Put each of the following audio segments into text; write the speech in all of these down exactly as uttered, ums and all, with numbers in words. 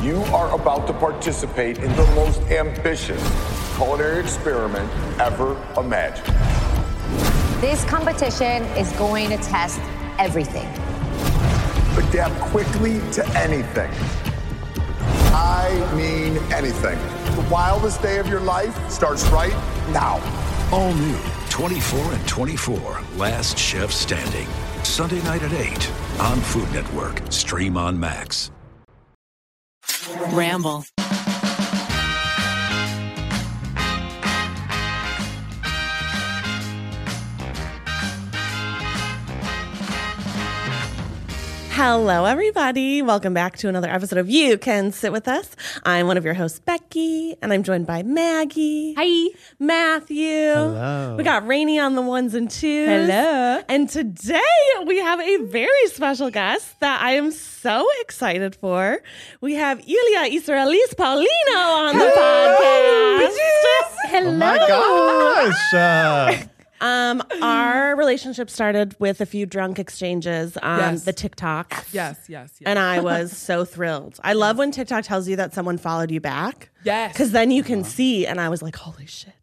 You are about to participate in the most ambitious culinary experiment ever imagined. This competition is going to test everything. Adapt quickly to anything. I mean anything. The wildest day of your life starts right now. All new twenty-four and twenty-four, Last Chef Standing. Sunday night at eight on Food Network. Stream on Max. Ramble. Hello, everybody. Welcome back to another episode of You Can Sit With Us. I'm one of your hosts, Becky, and I'm joined by Maggie. Hi. Matthew. Hello. We got Rainey on the ones and twos. Hello. And today we have a very special guest that I am so excited for. We have Ilia Israelis Paulino on the podcast. Hello. Oh my gosh. Uh, Um, our relationship started with a few drunk exchanges on Yes. the TikTok. Yes, yes, yes. And I was so thrilled. I love when TikTok tells you that someone followed you back. Yes. Because then you can see, and I was like, holy shit.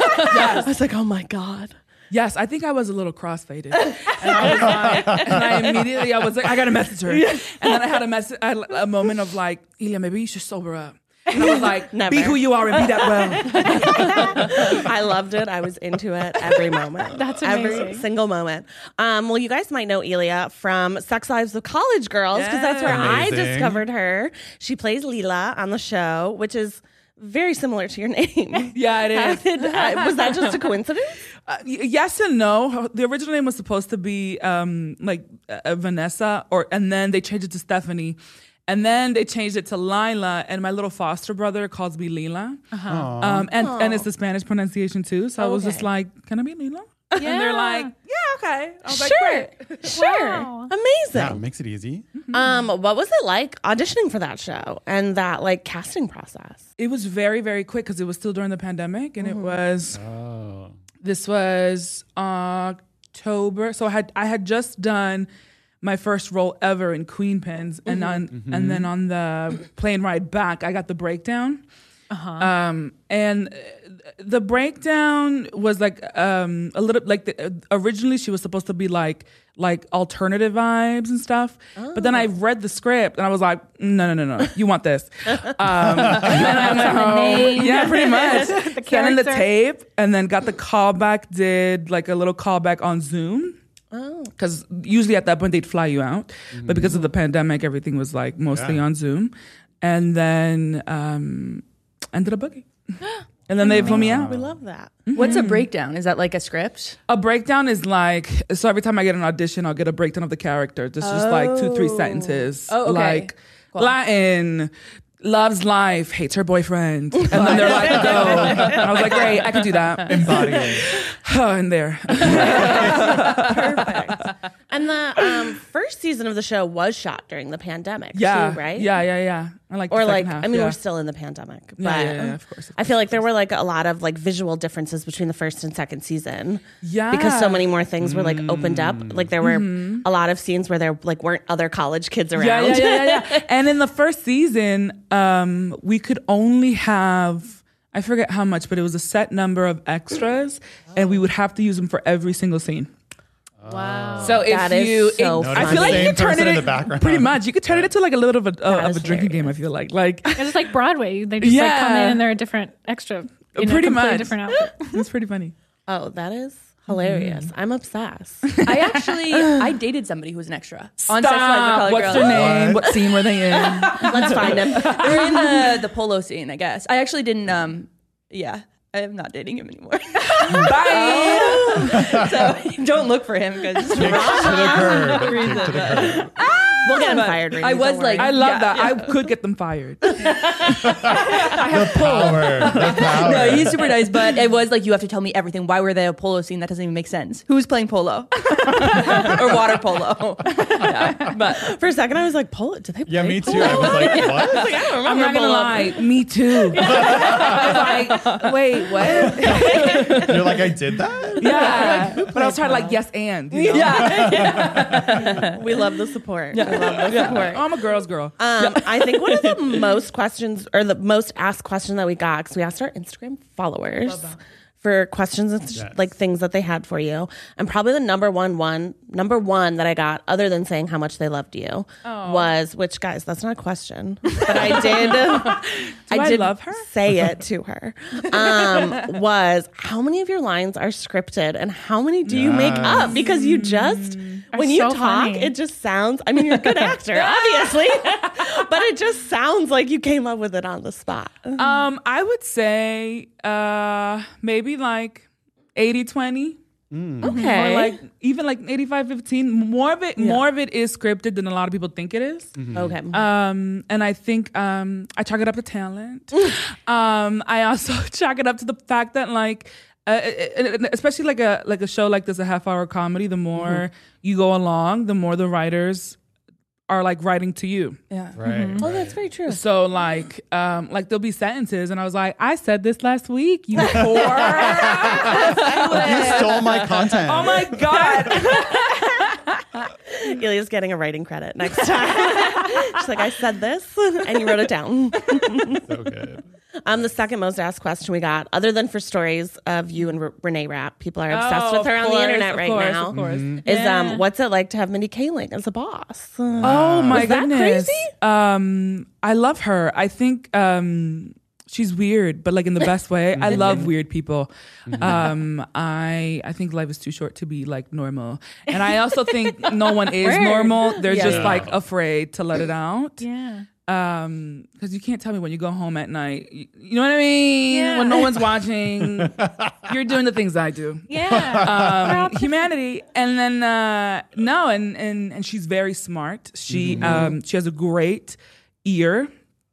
I was like, oh my God. Yes, I think I was a little crossfaded. And I was like, and I immediately, I was like, I got to message her. And then I had a message, I had a moment of like, Ilia, maybe you should sober up. And I was like, Never. be who you are and be that well. I loved it. I was into it every moment. That's Every amazing. single moment. Um, well, you guys might know Ilia from Sex Lives of College Girls, because that's where I Amazing. discovered her. She plays Leela on the show, which is very similar to your name. Yeah, it How is. did- uh, was that just a coincidence? Uh, y- yes and no. The original name was supposed to be um, like uh, Vanessa, or and then they changed it to Stephanie. And then they changed it to Lila, and my little foster brother calls me Lila. Uh-huh. Um, and, and it's the Spanish pronunciation too. So I was just Okay. like, can I be Lila? And they're like, yeah, okay. I was Sure. like, great. Sure. Wow. Amazing. yeah, it makes it easy. Um, what was it like auditioning for that show and that like casting process? It was very, very quick because it was still during the pandemic. And it was, Oh. this was October. So I had, I had just done my first role ever in Queen Pins. And on, and then on the plane ride back, I got the breakdown. Uh-huh. Um, and the breakdown was like um, a little like the, originally she was supposed to be like like alternative vibes and stuff, but then I read the script and I was like, no, no, no, no, you want this? Um, and then I went home. Yeah, pretty much. The Sent in the character. tape and then got the callback. Did like a little callback on Zoom. Oh. Because usually at that point they'd fly you out, but because of the pandemic, everything was like mostly Yeah. on Zoom, and then um, ended up booking, and then they flew me out. We love that. What's a breakdown? Is that like a script? A breakdown is like, so every time I get an audition, I'll get a breakdown of the character. It's just like two, three sentences, Oh, okay. like Latin. Loves life, hates her boyfriend, and then they're like, "Go." And I was like, "Great, I can do that." Embodying. In there. Perfect. And the um, first season of the show was shot during the pandemic, Yeah, too, right? Yeah, yeah, yeah. I like, Or the like, second half, I mean, yeah. we're still in the pandemic, but Yeah, yeah, yeah, of course, of I feel like there were like a lot of like visual differences between the first and second season. Yeah. Because so many more things were like opened up. Like there were Mm-hmm. a lot of scenes where there like weren't other college kids around. Yeah, yeah, yeah, yeah, yeah. And in the first season, um, we could only have, I forget how much, but it was a set number of extras, and we would have to use them for every single scene. Wow. So if That is you, so it- funny. I feel like you Same could turn person it in the in- background. pretty much. You could turn it into like a little bit of a, of is a drinking hilarious. game. I feel like, like It's just like Broadway. They just like come Yeah. in and they're a different extra. In Pretty a completely much. different outfit. it's pretty funny. Oh, that is hilarious. Mm-hmm. I'm obsessed. I actually I dated somebody who was an extra on Sex Lives of Stop. College What's Girls. their name? What? What scene were they in? Let's find him. They were in the the polo scene, I guess. I actually didn't. Um, yeah, I am not dating him anymore. Bye. So don't look for him because Kick to the curb. Kick to the curb. We'll get him But fired. Rainey, I was don't worry. like- I love Yeah, that. yeah. I could get them fired. The power. The power. no, he's super nice, but it was like you have to tell me everything. Why were they a polo scene? That doesn't even make sense. Who's playing polo or water polo? Yeah, but For a second, I was like, polo. Did they play Yeah, me polo? too. I was like, what? Like, I don't remember I'm not gonna polo. lie. Me too. I was like, wait, what? You're like, I did that? Yeah. But I was trying to like, yes and. You know? yeah, We love the support. We love love the Yeah. support. I'm a girl's girl. Um, I think one of the most questions or the most asked question that we got, because we asked our Instagram followers for questions and Yes. like things that they had for you, and probably the number one one number one that I got, other than saying how much they loved you, was, which guys, that's not a question, but I did. I I did love her? say it to her. Um, was how many of your lines are scripted and how many do you make up? Because you just when you so talk, funny. it just sounds. I mean, you're a good actor, obviously, but it just sounds like you came up with it on the spot. Um, I would say uh maybe like eighty twenty. Okay, Or like even like eighty-five fifteen. More of it more of it is scripted than a lot of people think it is. okay. Um, and I think um, I chalk it up to talent. um, I also chalk it up to the fact that like, uh, especially like a like a show like this, a half hour comedy. The more Mm-hmm. you go along, the more the writers are like writing to you. Yeah. Right. Oh, that's very true. So like, um, like there'll be sentences, and I was like, I said this last week, you whore. You stole my content. Oh my god. Ilya's getting a writing credit next time. She's like, I said this, and you wrote it down. So good. Um, the second most asked question we got, other than for stories of you and R- Renee Rapp, people are obsessed Oh, with her of on course, the internet of right course, now. Of course. Is Yeah. um, what's it like to have Mindy Kaling as a boss? Oh my Was that goodness. crazy? Um, I love her. I think um, she's weird, but like in the best way. I love weird people. Um, I I think life is too short to be like normal, and I also think no one is normal. They're Yeah. just Yeah. like afraid to let it out. Yeah. Um, because you can't tell me when you go home at night. You, you know what I mean? Yeah. When no one's watching, you're doing the things I do. Yeah. Um, humanity, and then uh, no, and and and she's very smart. She Mm-hmm. um she has a great ear,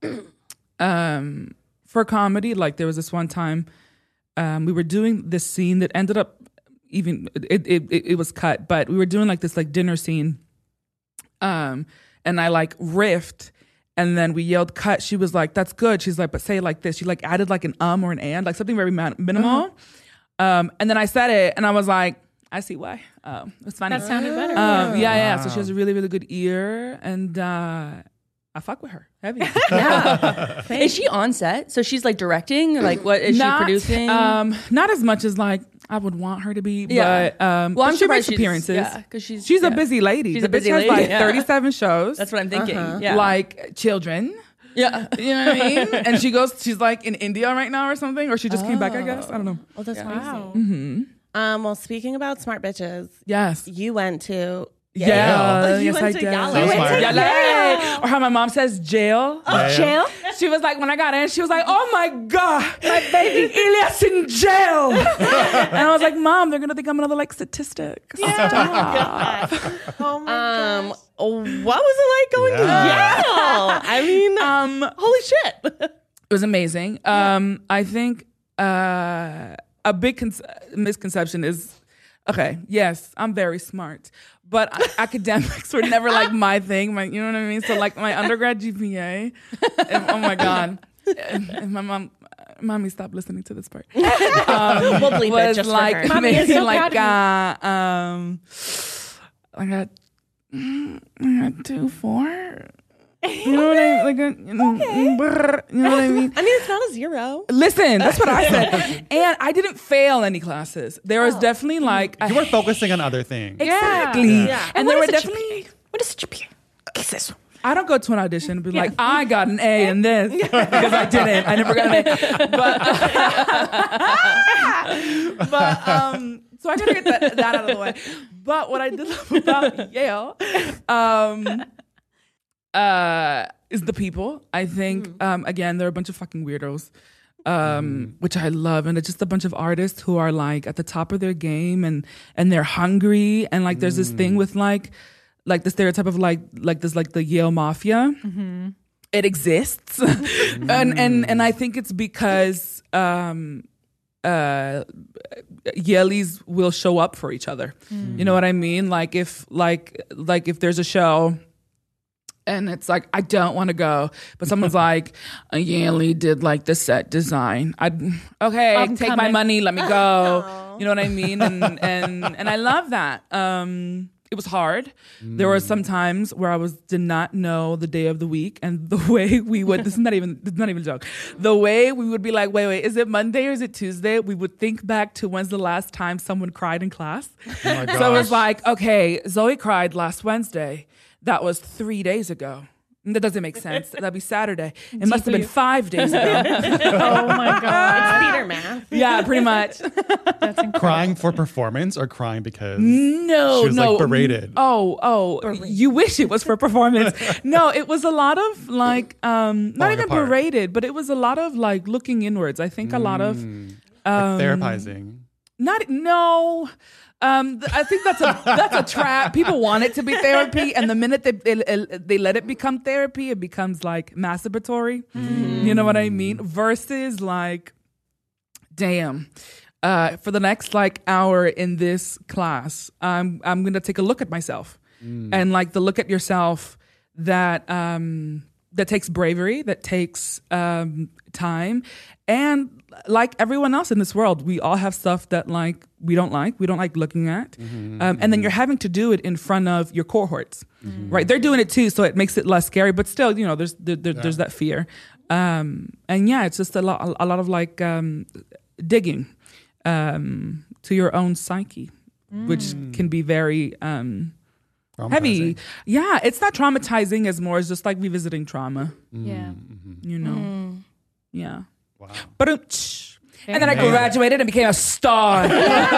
um, for comedy. Like there was this one time, um, we were doing this scene that ended up even it it it, it was cut, but we were doing like this like dinner scene, um, and I like riffed. And then we yelled cut. She was like, that's good. She's like, but say it like this. She like added like an um or an and, like something very man- minimal. Um, and then I said it and I was like, I see why. Um, it was funny. That sounded better. Um, yeah, yeah. So she has a really, really good ear, and uh, I fuck with her heavy. Yeah. Is she on set? So she's like directing? Like what is Not, she producing? Um, not as much as like I would want her to be. Yeah. But um, Well, but I'm she makes surprised she's- appearances. yeah, 'cause she's- she's yeah. a busy lady. She's the a busy bitch has lady, like yeah. thirty-seven shows. That's what I'm thinking. Uh-huh. Yeah. Like children. yeah. You know what I mean? And she goes, she's like in India right now or something, or she just came back, I guess. I don't know. Well, that's Wow. crazy. Um, well, speaking about smart bitches, Yes. you went to Yeah. Yeah. You Yes, went I to did. Yale. So You went smart. to Yale. Yale. Or how my mom says jail. Yeah, yeah. Jail? She was like, when I got in, she was like, oh my God, my baby Elias in jail. And I was like, Mom, they're going to think I'm another like statistic. Stop. Oh my Um, what was it like going Yeah. to Yale? I mean, Um, holy shit. It was amazing. Um, I think uh, a big con- misconception is, okay, yes, I'm very smart, but academics were never like my thing. My, you know what I mean? So like my undergrad G P A, and, oh my God. And, and my mom, mommy, stop listening to this part. Um, We'll bleep it was just like for her. Mommy is maybe so like proud uh, um, I got, I got two four. You know what I mean? Like, a, you know, brr, you know what I mean? I mean, it's not a zero. Listen, that's what I said. And I didn't fail any classes. There was definitely like a You were focusing on other things. exactly, Yeah. and there were definitely. What is G P A? Kiss this one. I don't go to an audition and be like, I got an A in this because I didn't. I never got an A. But, but um, so I gotta get that, that out of the way. But what I did love about Yale, um, uh, is the people. I think um, again, they're a bunch of fucking weirdos. Um, which I love, and it's just a bunch of artists who are like at the top of their game, and and they're hungry, and like there's this thing with like like the stereotype of like like this like the Yale mafia. It exists, and and and I think it's because um, uh, Yaleys will show up for each other. You know what I mean? Like if like like if there's a show. And it's like, I don't want to go. But someone's like, a Yale did like the set design. I'd, okay, I'm take my coming. money, let me go. You know what I mean? And and and I love that. Um, it was hard. Mm. There were some times where I was did not know the day of the week, and the way we would this is not even this is not even a joke. The way we would be like, wait, wait, is it Monday or is it Tuesday? We would think back to when's the last time someone cried in class. Oh my gosh. So it was like, okay, Zoe cried last Wednesday. That was three days ago. That doesn't make sense. That'd be Saturday. It must have been five days ago. Oh my god. It's theater math. Yeah, pretty much. That's incredible. Crying for performance or crying because No, she was no. like berated? Oh, oh, you wish it was for performance. No, it was a lot of like, um, not Falling even apart. berated, but it was a lot of like looking inwards. I think a lot of, Mm. um, like therapizing. not, no. Um, th- I think that's a that's a trap. People want it to be therapy, and the minute they they, they let it become therapy, it becomes like masturbatory. Mm. You know what I mean? Versus like, damn, uh, for the next like hour in this class, I'm I'm gonna take a look at myself, mm. and like the look at yourself that um that takes bravery, that takes um time, and like everyone else in this world, we all have stuff that like we don't like, we don't like looking at, mm-hmm, um, and then you're having to do it in front of your cohorts, mm-hmm. right? They're doing it too, so it makes it less scary, but still, you know, there's there, there, yeah. there's that fear, um, and yeah, it's just a lot, a lot of like um, digging um, to your own psyche, mm. which can be very um, heavy. Yeah, it's not traumatizing as more as just like revisiting trauma. Mm. Yeah, mm-hmm. you know, mm. yeah. Wow. But and then I graduated and became a star.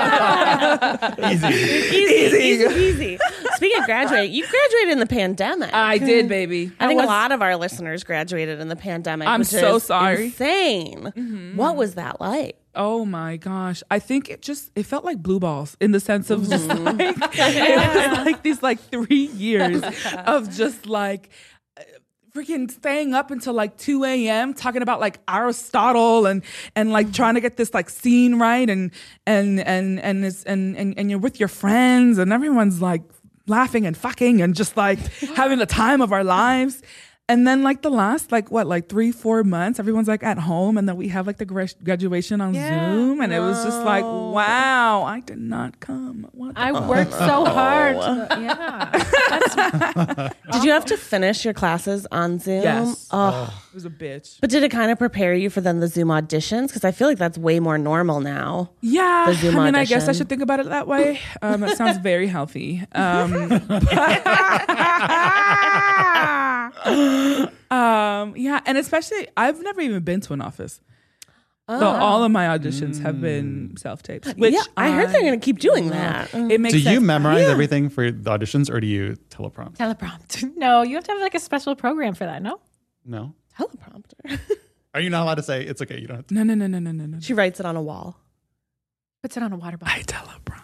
Easy. Easy, easy, easy. Speaking of graduating, you graduated in the pandemic. I did, baby. I think was, a lot of our listeners graduated in the pandemic. I'm which so is sorry. Insane. Mm-hmm. What was that like? Oh my gosh. I think it just, it felt like blue balls in the sense of just like, it was like these like three years of just like, freaking staying up until like two a.m. talking about like Aristotle and and like trying to get this like scene right and and and and it's, and, and and you're with your friends and everyone's like laughing and fucking and just like having the time of our lives. And then like the last like what like three four months everyone's like at home and then we have like the gra- graduation on yeah. Zoom and it was just like wow I did not come. What I worked so hard. Yeah. That's did you have to finish your classes on Zoom? Yes. Oh. It was a bitch. But did it kind of prepare you for then the Zoom auditions? Because I feel like that's way more normal now. Yeah. The Zoom I mean, audition. I guess I should think about it that way. Um, it sounds very healthy. Um, um, yeah, and especially I've never even been to an office. Oh. So all of my auditions mm. have been self-taped. Which yeah, I heard they're going to keep doing that. It makes do sense. you memorize yeah. everything for the auditions or do you teleprompt? Teleprompt. No, you have to have like a special program for that, no? No. Teleprompter. Are you not allowed to say it's okay? You don't have to. No, no, no, no, no, no, no. She writes it on a wall. Puts it on a water bottle. I teleprompt.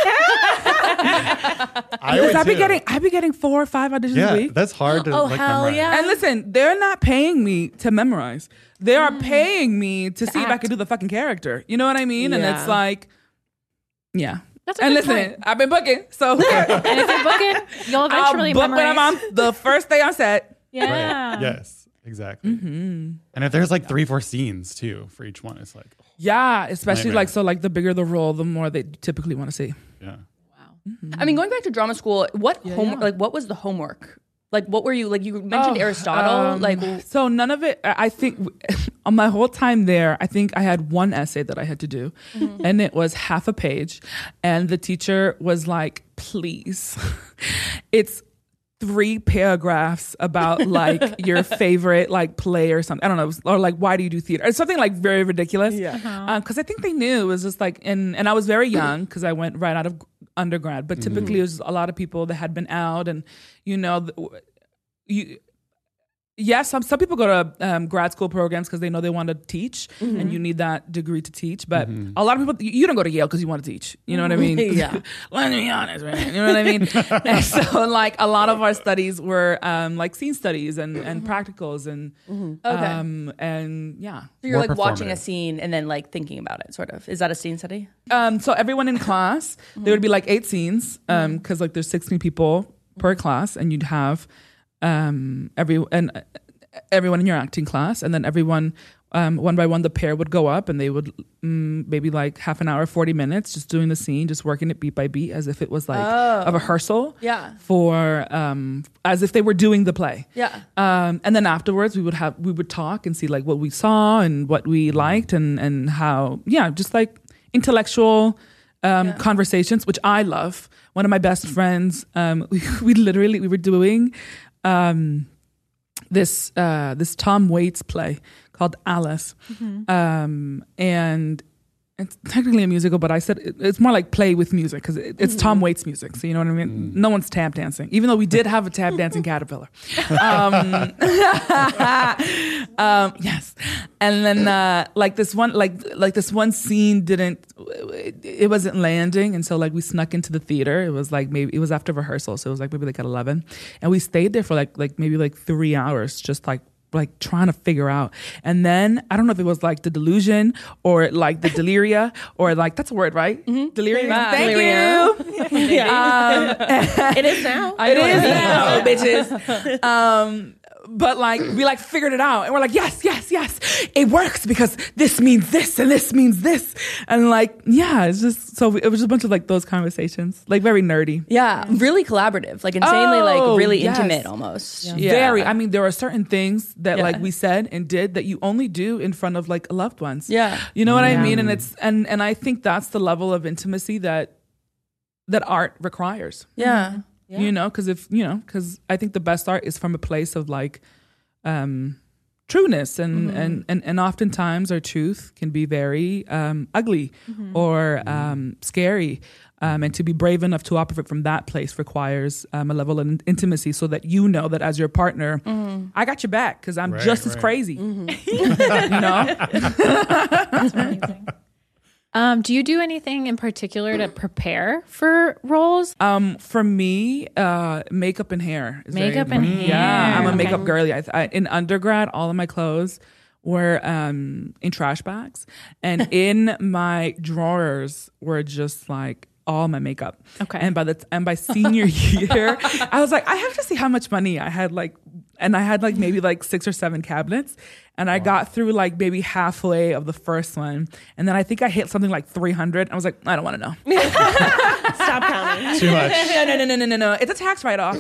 I would I be too. getting I be getting four or five auditions yeah, a week. that's hard to Oh, like hell memorize. yeah. And listen, they're not paying me to memorize. They are paying me to, to see act. if I can do the fucking character. You know what I mean? Yeah. And it's like, yeah. That's a and good listen, point. I've been booking, so who cares? And if you're booking, you'll eventually I'll book memorize. when I'm on the first day on set. Yeah. Right. Yes, exactly. Mm-hmm. And if there's like three, four scenes too for each one, it's like, oh, Yeah, especially Nightmare. like so like the bigger the role, the more they typically want to see. yeah. Mm-hmm. I mean, going back to drama school, what Yeah, home yeah. like what was the homework? Like, what were you like? You mentioned Oh, Aristotle. um, like, so none of it. I I think on my whole time there, I think I had one essay that I had to do, mm-hmm. and it was half a page, and the teacher was like, "Please, it's three paragraphs about like your favorite like play or something. I don't know, or like why do you do theater? It's something like very ridiculous. Yeah. Uh-huh. Because I think they knew it was just like, and and I was very young because I went right out of undergrad. But typically, it was a lot of people that had been out, and you know, the, you. Yes, some some people go to um, grad school programs because they know they want to teach, mm-hmm. and you need that degree to teach. But mm-hmm. a lot of people, you, you don't go to Yale because you want to teach. You know what I mean? Yeah. Let me be honest, right? You know what I mean? And so, like, a lot of our studies were um, like scene studies and, and Mm-hmm. practicals and Okay. um, and yeah. so you're more like watching a performative. scene and then like thinking about it, sort of. Is that a scene study? Um, so everyone in class, there would be like eight scenes um, because like there's sixteen people per class, and you'd have um, every and. uh, everyone in your acting class, and then everyone Um, one by one, the pair would go up and they would mm, maybe like half an hour, forty minutes, just doing the scene, just working it beat by beat as if it was like Oh. a rehearsal. Yeah. For um, as if they were doing the play. Yeah. Um, and then afterwards, we would have we would talk and see like what we saw and what we liked and and how yeah, just like intellectual um, Yeah. conversations, which I love. One of my best friends, um, we, we literally we were doing um, this uh, this Tom Waits play called Alice, um, and it's technically a musical, but I said it, it's more like play with music because it, it's Tom Waits music. So you know what I mean? No one's tap dancing, even though we did have a tap dancing caterpillar. Um, um, yes, and then uh, like this one, like like this one scene didn't, it, it wasn't landing, and so like we snuck into the theater. It was like maybe it was after rehearsal, so it was like maybe like at eleven, and we stayed there for like like maybe like three hours, just like. like trying to figure out. And then I don't know if it was like the delusion or like the deliria or like, that's a word, right? Mm-hmm. Delirium. Yeah. Thank Delirium. you. um, It is now. it is now, bitches. Um, but like, we like figured it out and we're like, yes, yes, yes, it works because this means this and this means this. And like, yeah, it's just, so it was just a bunch of like those conversations, like very nerdy. Yeah, really collaborative, like insanely, Oh, like really yes. intimate almost. Yeah. Very. I mean, there are certain things that Yeah. like we said and did that you only do in front of like loved ones. Yeah. You know what I Yeah. mean? And it's and and I think that's the level of intimacy that that art requires. Yeah. You know, because if you know, because I think the best art is from a place of like um trueness and Mm-hmm. and, and and oftentimes our truth can be very um ugly Mm-hmm. or um scary. Um, and to be brave enough to operate from that place requires um, a level of in- intimacy so that you know that as your partner, Mm-hmm. I got your back because I'm Right, just as right. crazy. You know? That's amazing. Um, do you do anything in particular to prepare for roles? Um, for me, uh, makeup and hair. Is very Makeup and important. Yeah, hair. I'm a Okay. makeup girly. I, I, in undergrad, all of my clothes were um, in trash bags, and in my drawers were just like all my makeup. Okay. And by the t- and by senior year, I was like, I have to see how much money I had. Like, and I had like maybe like six or seven cabinets, and I got through like maybe halfway of the first one, and then I think I hit something like three hundred. I was like, I don't want to know. Stop counting. Too much. no, no, no, no, no, no, no. It's a tax write-off.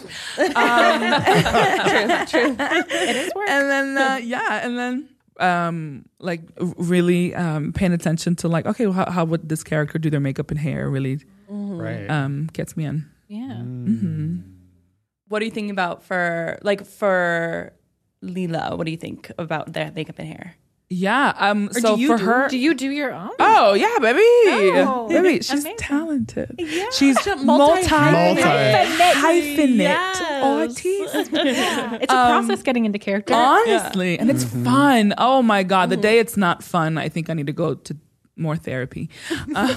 True, true. It is work. And then, uh, yeah, and then, um, like, r- really um, paying attention to, like, okay, well, how, how would this character do their makeup and hair really Right. um, gets me in. Yeah. What do you think about for like for Leela? What do you think about their makeup and hair? Yeah. Um. Or so do you for do- her, Do you do your own? oh yeah, baby, Oh, baby, she's amazing. talented. She's multi, multi- hyphenate artist. It's a process getting into character. Honestly, and it's fun. Oh my god, the day it's not fun, I think I need to go to more therapy. Uh,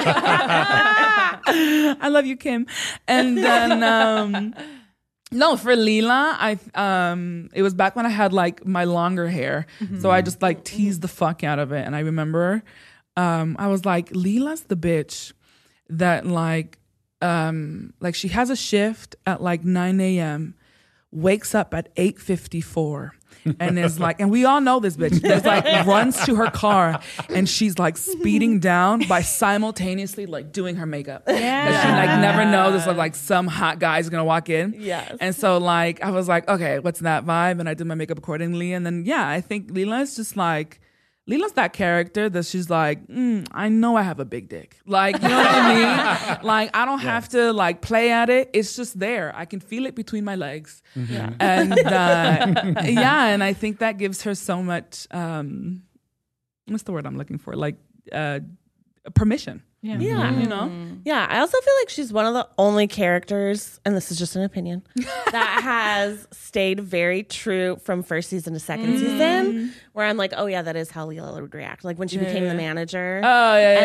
I love you, Kim. And then um no, for Leela, I um it was back when I had like my longer hair. So I just like teased the fuck out of it. And I remember um I was like, Leela's the bitch that like um like she has a shift at like nine a.m., wakes up at eight fifty-four and is like, and we all know this bitch, there's like runs to her car and she's like speeding down by simultaneously like doing her makeup. Yeah. She like never knows it's like some hot guy's gonna walk in. Yes. And so like I was like, okay, what's that vibe? And I did my makeup accordingly. And then yeah, I think Leela is just like, Leela's that character that she's like, mm, I know I have a big dick. Like, you know what I mean? Like, I don't have to like play at it. It's just there. I can feel it between my legs. Yeah. And uh, yeah, and I think that gives her so much, um, what's the word I'm looking for? Like, uh, permission. Yeah. Yeah. You know? Yeah, I also feel like she's one of the only characters, and this is just an opinion, that has stayed very true from first season to second season, where I'm like, oh yeah, that is how Leela would react. Like when she became the manager. Oh, yeah, yeah, And yeah. like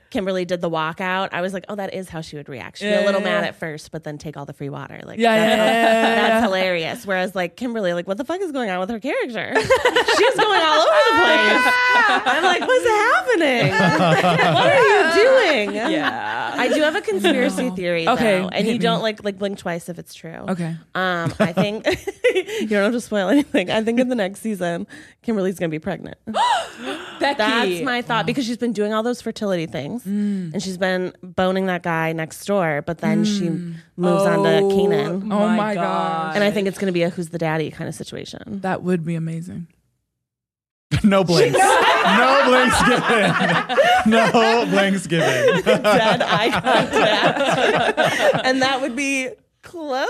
Kimberly did the walkout, I was like, oh, that is how she would react. She'd be a little mad at first, but then take all the free water. Like, Yeah, that's, yeah, yeah, yeah, yeah, that's yeah. hilarious. Whereas like Kimberly, like, what the fuck is going on with her character? She's going all over the place. I'm like, what's happening? What are you doing? Yeah. I do have a conspiracy theory, Okay, though, and hit you me. don't like like blink twice if it's true. Okay. Um, I think you don't have to spoil anything. I think in the next season, Kimberly's gonna be pregnant. Becky. That's my thought because she's been doing all those fertility things and she's been boning that guy next door, but then she moves on to Keenan. Oh my God. And I think it's going to be a who's the daddy kind of situation. That would be amazing. No blinks. No blinks given. No blinks given. Dead eye contact. And that would be close.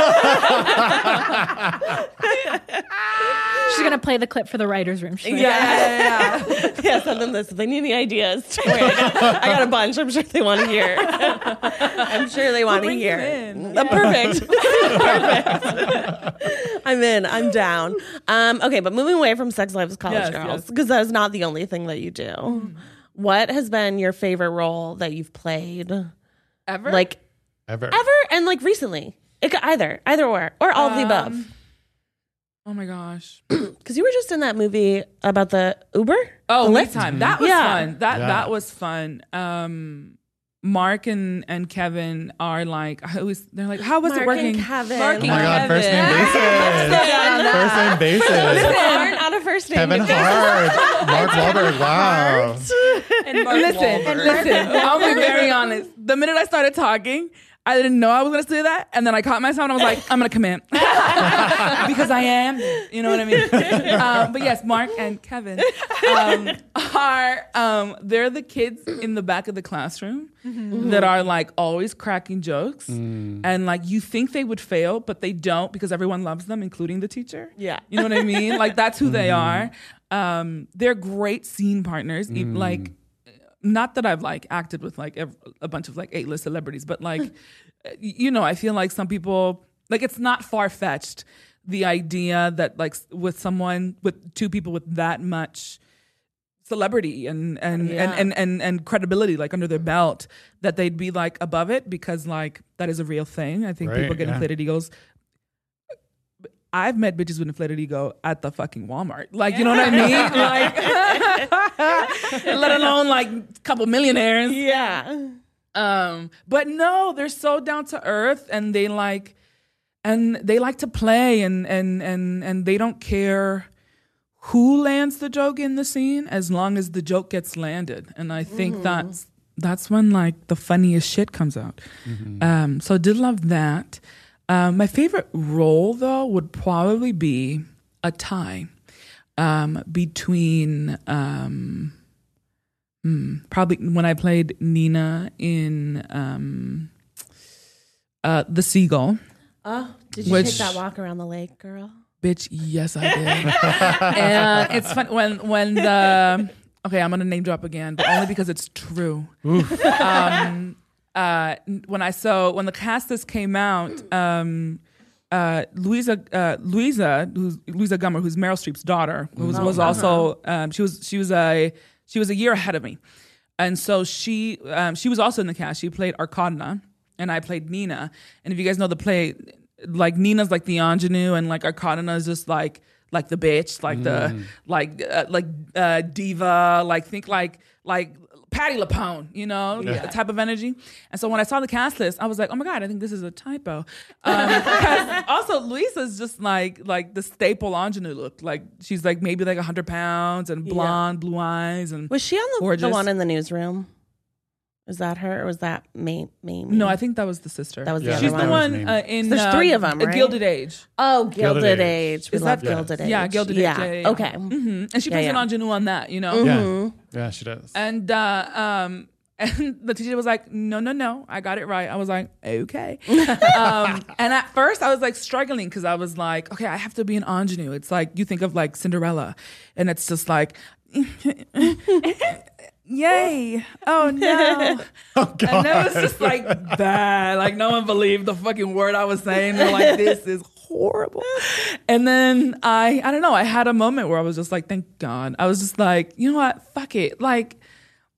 She's gonna play the clip for the writers' room. She's like, Yeah, yeah, yeah. yeah, send them this. If they need any ideas, don't worry, I, got, I got a bunch. I'm sure they want to hear. I'm sure they want to bring hear. them in. Uh, Perfect. Perfect. I'm in. I'm down. Um, okay, but moving away from Sex Lives of College Yes, Girls, yes. because that is not the only thing that you do. What has been your favorite role that you've played? Ever? Like Ever. ever and like recently? It could either, either or, or all of the above. Um, Oh my gosh. Because you were just in that movie about the Uber. Oh, The me Lyft? time. That was Yeah. fun. That Yeah. that was fun. Um, Mark and, and Kevin are like, I always, they're like, how was Mark it working? and Kevin. Mark Oh my God, first name Kevin. basis. First name basis. Aren't on a first name. Kevin Hart. Mark Wahlberg. Wow. And Mark Listen, Wahlberg. listen. I'll be very honest. The minute I started talking, I didn't know I was going to say that, and then I caught myself and I was like, I'm going to commit because I am. You know what I mean? Um, but yes, Mark and Kevin um, are um, they're the kids in the back of the classroom Mm-hmm. that are like always cracking jokes, and like you think they would fail, but they don't because everyone loves them, including the teacher. Yeah. You know what I mean? Like that's who they are. Um, they're great scene partners. E- Like. Not that I've like acted with like ev- a bunch of like A-list celebrities, but like, y- you know, I feel like some people, like it's not far-fetched, the idea that like s- with someone, with two people with that much celebrity and and, Yeah. and, and, and, and credibility like under their belt, that they'd be like above it because like that is a real thing. I think Right, people get yeah. inflated egos. I've met bitches with inflated ego at the fucking Walmart. Like, you know what I mean? Like, let alone like a couple millionaires. Yeah. Um, but no, they're so down to earth and they like, and they like to play and, and, and, and they don't care who lands the joke in the scene as long as the joke gets landed. And I think that's, that's when like the funniest shit comes out. Um, so I did love that. Um, my favorite role, though, would probably be a tie um, between um, hmm, probably when I played Nina in um, uh, The Seagull. Oh, did you Which- take that walk around the lake, girl? Bitch, yes, I did. And it's fun when when the okay, I'm gonna name drop again, but only because it's true. Um, uh, when I saw when the cast list came out, um, uh, Louisa uh, Louisa who's Louisa Gummer, who's Meryl Streep's daughter, who was, was also um, she was she was a she was a year ahead of me, and so she um, she was also in the cast. She played Arkadna, and I played Nina. And if you guys know the play, like Nina's like the ingenue, and like Arkadna is just like like the bitch, like the like uh, like uh, diva, like think like like Patti LuPone, you know, Yeah. type of energy. And so when I saw the cast list, I was like, oh my God, I think this is a typo. Um, because also Luisa's just like like the staple ingenue look. Like she's like maybe like one hundred pounds and blonde, blue eyes. And Was she on the, the Gorgeous. one in the newsroom? Was that her or was that Mamie? Mamie? no, I think that was the sister. That was the Yeah, other She's one. the That was one Mamie. uh, in There's uh, three of 'em, A right? Gilded Age. Oh, Gilded, Gilded Age. Age. We Is love that- Gilded Age. Yeah, Gilded yeah. Age. Yeah, yeah, yeah. Okay. hmm And she Yeah, plays yeah. an ingenue on that, you know. Yeah. Yeah, she does. And uh, um, and the teacher was like, "No, no, no, I got it right." I was like, "Okay." um, and at first, I was like struggling because I was like, "Okay, I have to be an ingenue." It's like you think of like Cinderella, and it's just like, "Yay! Oh no!" Oh, God. And it was just like bad. Like no one believed the fucking word I was saying. They're like, "This is horrible." And then I, I don't know. I had a moment where I was just like, "Thank God." I was just like, "You know what? Fuck it." Like.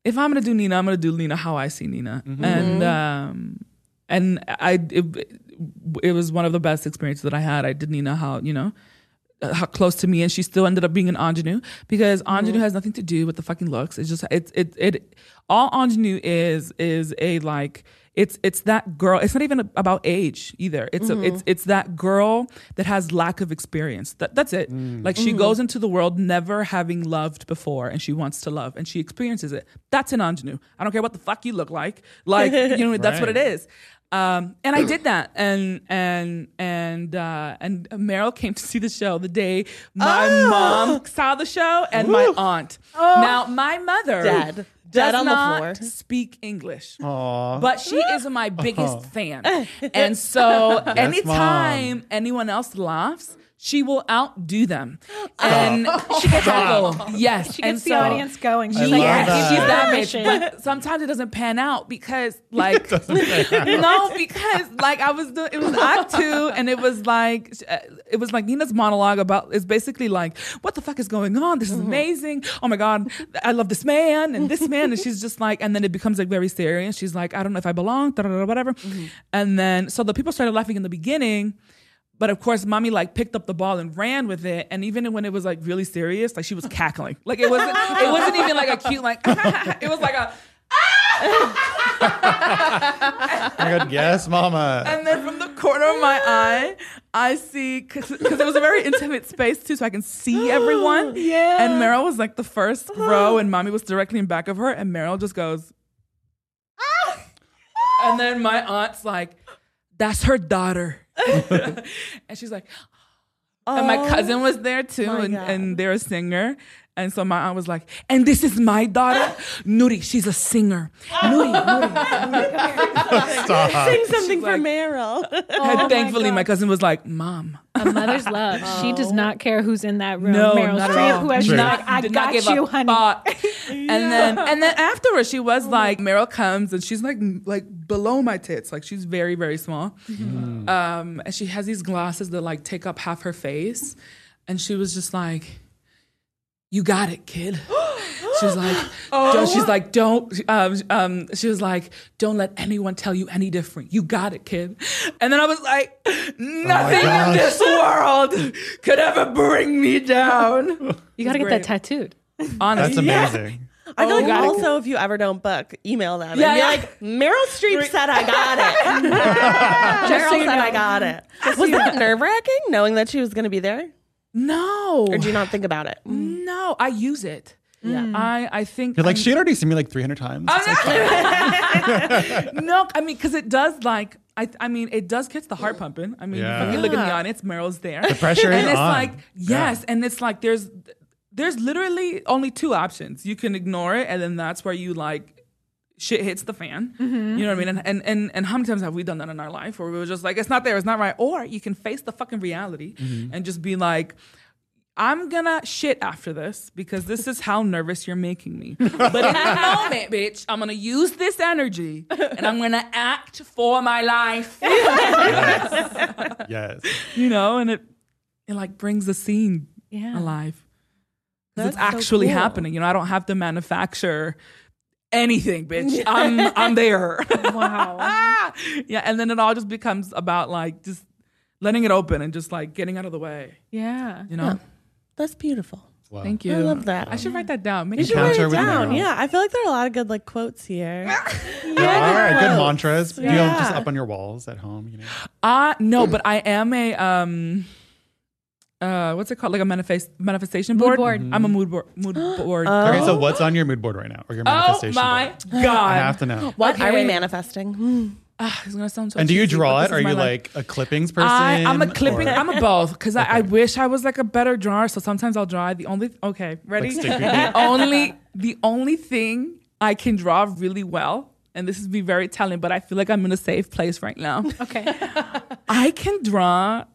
if I'm gonna do Nina, I'm gonna do Nina how I see Nina, Mm-hmm. and um, and I it, it was one of the best experiences that I had. I did Nina how you know. How close to me, and she still ended up being an ingenue because ingenue mm-hmm. has nothing to do with the fucking looks. It's just it's it it all ingenue is is a like it's it's that girl. It's not even about age either. It's mm-hmm. a, it's it's that girl that has lack of experience. That that's it. Mm. Like she mm-hmm. goes into the world never having loved before, and she wants to love, and she experiences it. That's an ingenue. I don't care what the fuck you look like. Like you know that's right. what it is. Um, and I did that, and and and uh, and Meryl came to see the show the day my oh. mom saw the show, and Ooh. my aunt. Oh. Now my mother Dead. does Dead on not the floor. speak English, Aww. but she is my biggest Aww. fan, and so yes, anytime Mom. anyone else laughs, she will outdo them, and oh. she gets go. Yes, she gets and the so, audience going. She's I like, yes, that. she's that bitch. But sometimes it doesn't pan out because, like, no, because like I was doing, it was act two, and it was like, it was like Nina's monologue about. It's basically like, what the fuck is going on? This is mm-hmm. amazing. Oh my god, I love this man and this man, and she's just like, and then it becomes like very serious. She's like, I don't know if I belong, da, da, da, whatever, mm-hmm. and then so the people started laughing in the beginning. But of course, mommy like picked up the ball and ran with it. And even when it was like really serious, like she was cackling. Like it wasn't, it wasn't even like a cute, like, it was like a, oh my God, yes, mama. And then from the corner of my eye, I see, because it was a very intimate space too, so I can see everyone. Yeah. And Meryl was like the first row, and mommy was directly in back of her, and Meryl just goes, and then my aunt's like, that's her daughter. And she's like, oh. And my cousin was there too, and, and they're a singer. And so my aunt was like, and this is my daughter, Nuri. She's a singer. Nuri, Nuri, Nuri. Stop. Sing something she's for like, Meryl. Oh, and thankfully, my, my cousin was like, Mom. A mother's love. Oh. She does not care who's in that room. No, Meryl not Streep, at all. whoever's Sure. like, I Did got not you, honey. yeah. And then, and then afterwards, she was like, Meryl comes and she's like, like below my tits, like she's very, very small. Mm. Um, and she has these glasses that like take up half her face, and she was just like, you got it, kid. She was like, oh. don't, she's like, don't, um, um, she was like, don't let anyone tell you any different. You got it, kid. And then I was like, nothing oh in this world could ever bring me down. You got to get that tattooed. Honestly. That's amazing. Yeah. I feel oh, like also, it. if you ever don't book, email them yeah, and be yeah. like, Meryl Streep said I got it. Meryl so said know. I got it. Was that nerve-wracking, knowing that she was going to be there? No. Or do you not think about it? No, I use it. Yeah. I, I think you're like, I'm, she had already seen me like three hundred times. Oh, no. No, I mean, because it does like, I I mean, it does catch the heart pumping. I mean, yeah. if you look in the audience, Meryl's there. The pressure and is it's on. like, yes, yeah. and it's like there's there's literally only two options. You can ignore it, and then that's where you like shit hits the fan. Mm-hmm. You know what I mean? And, and and and how many times have we done that in our life where we were just like, it's not there, it's not right. Or you can face the fucking reality mm-hmm. and just be like, I'm gonna shit after this because this is how nervous you're making me. But in the moment, bitch, I'm gonna use this energy and I'm gonna act for my life. Yes. Yes. You know, and it it like brings the scene yeah. alive. That's it's actually so cool. happening. You know, I don't have to manufacture anything, bitch. I'm I'm there. Wow. Yeah, and then it all just becomes about like just letting it open and just like getting out of the way. Yeah. You know? Yeah. That's beautiful. Wow. Thank you. I love that. I should write that down. Make you should write it down. Meryl. Yeah, I feel like there are a lot of good like quotes here. yeah, all right, good mantras. Yeah. Do you have just up on your walls at home? You know? Uh no, but I am a um uh what's it called? Like a manifest manifestation board. Mood board. Mm-hmm. I'm a mood board mood board. Oh. Okay, so what's on your mood board right now? Or your manifestation Oh my board? god. I have to know. What Okay. are we manifesting? Uh, it's gonna sound so And do you cheesy, draw but it? this Are is my you life. like a clippings person? I, I'm a clipping. or- I'm a both because Okay. I, I wish I was like a better drawer. So sometimes I'll draw. The only okay, ready? Like stick the only the only thing I can draw really well, and this is be very telling, but I feel like I'm in a safe place right now. Okay. I can draw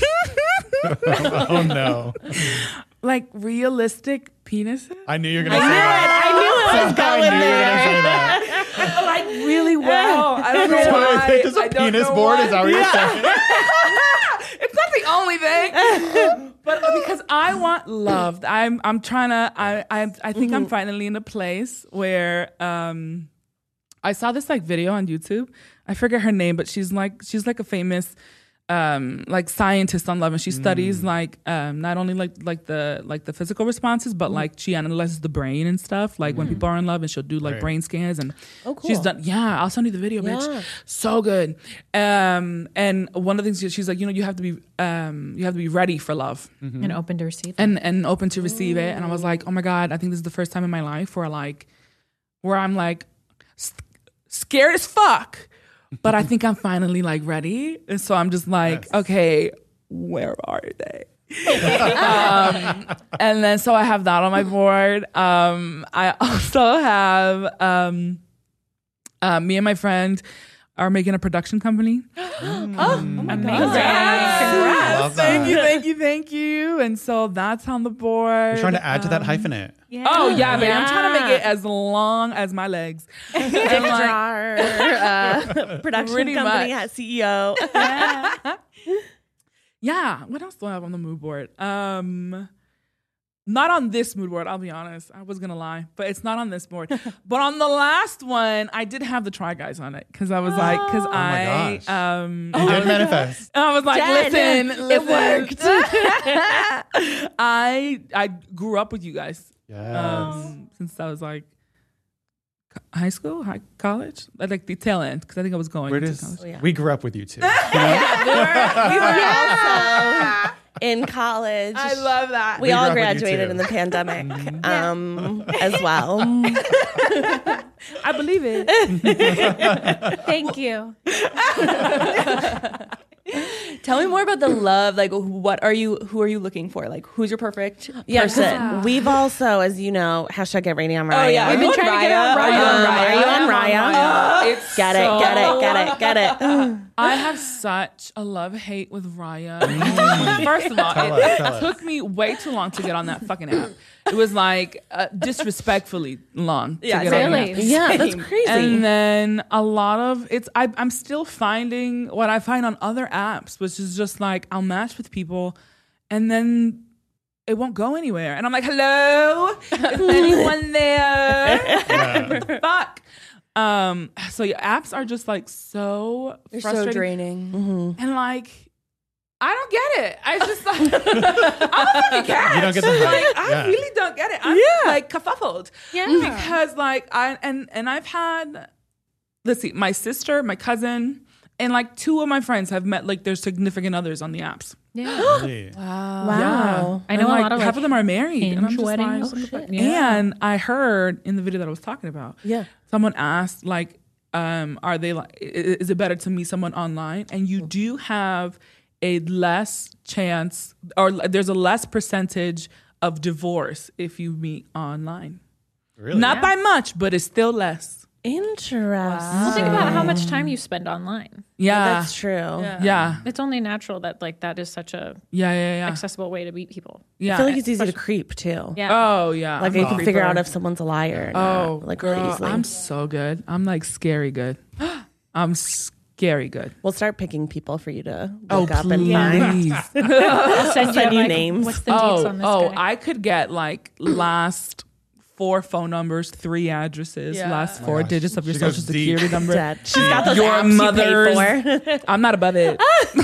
oh no! like realistic penises. I knew you were gonna I say knew that. I knew it was I going knew you were gonna say there. that. Like really well. I don't know So why. it's just I a don't penis know board? why. Is that what you're saying? It's not the only thing, But because I want love, I'm I'm trying to. I I I think I'm finally in a place where um, I saw this like video on YouTube. I forget her name, but she's like she's like a famous um like scientist on love, and she studies like um not only like like the like the physical responses, but like she analyzes the brain and stuff, like when people are in love, and she'll do like Right. brain scans, and Oh, cool. she's done yeah I'll send you the video, Yeah. bitch. So good. Um and one of the things she- she's like, you know, you have to be um you have to be ready for love And open to receive. and and open to receive it. And I was like, oh my God, I think this is the first time in my life where like where I'm like s- scared as fuck, but I think I'm finally like ready. And so I'm just like, Yes. okay, where are they? um, and then so I have that on my board. Um, I also have um, uh, me and my friend are making a production company. Oh, Amazing. Congrats. Love Thank that. you, thank you, thank you. And so that's on the board. You're trying to add to that Um, hyphenate. Oh yeah, baby. I'm trying to make it Yeah. as long as my legs. Dick And, like, Jar, uh, production Pretty company much. at C E O. yeah. What else do I have on the mood board? Um, not on this mood board. I'll be honest. I was gonna lie, but it's not on this board. But on the last one, I did have the Try Guys on it because I was like, because Oh my I gosh. um, You did manifest. I was like, Jen, listen, it listen. worked. I I grew up with you guys. Yes. um, since I was like co- high school, high college, like like the tail end, because I think I was going Where to does college. yeah. we grew up with you too? You know? We were also in college. I love that. We We all grew up with you graduated too. in the pandemic um, as well. I believe it. Thank you. Tell me more about the love. Like, what are you? Who are you looking for? Like, who's your perfect Yeah, 'cause person? we've also, as you know, hashtag get rainy on Raya. Oh yeah, We've been Are you trying on to get on Raya? Raya. Are you on Um, Raya? are you on I'm Raya? It's Get it, so- get it, get it, get it. I have such a love hate with Raya. First of all, Tell it, us, it tell us. took me way too long to get on that fucking app. It was like uh, disrespectfully long. Yeah, to get on really? that. Yeah, that's Same. crazy. And then a lot of it's I, I'm still finding what I find on other apps, which is just like I'll match with people and then it won't go anywhere. And I'm like, hello? Is anyone there? What the fuck? Um, so yeah, apps are just like so They're so frustrating. draining. And like I don't get it. I just like I'm a fucking cat. You don't get the hype. Like I Yeah. really don't get it. I'm like kerfuffled. Yeah. Because like I and and I've had let's see, my sister, my cousin, and like two of my friends have met like their significant others on the apps. Yeah. Really? wow. I know And, a like, lot of, half like, of them are married. And I'm Hinge just weddings. like, and shit. Yeah. and I heard in the video that I was talking about, Yeah. someone asked like, um, are they like, i- is it better to meet someone online? And you do have a less chance, or there's a less percentage of divorce if you meet online. Really? Not by much, but it's still less. Interesting. Well, think about how much time you spend online. Yeah, That's true. Yeah, yeah, It's only natural that like that is such a yeah, yeah. accessible way to meet people. yeah. I feel like it's easy to creep too. Yeah. Oh yeah, Like I'm you a can figure creeper. out if someone's a liar. Or Oh, not, like girl, really easily. I'm so good. I'm like scary good. I'm scary good. We'll start picking people for you to Oh, look up and please. find. I'll send you, Send you like, names. What's the dates Oh, on this oh, guy? I could get like last four phone numbers, three addresses, Yeah. last Oh my four gosh. digits of your She goes social deep. security number. Dead. She's got those Your apps mother's- you pay for. I'm not above it. She's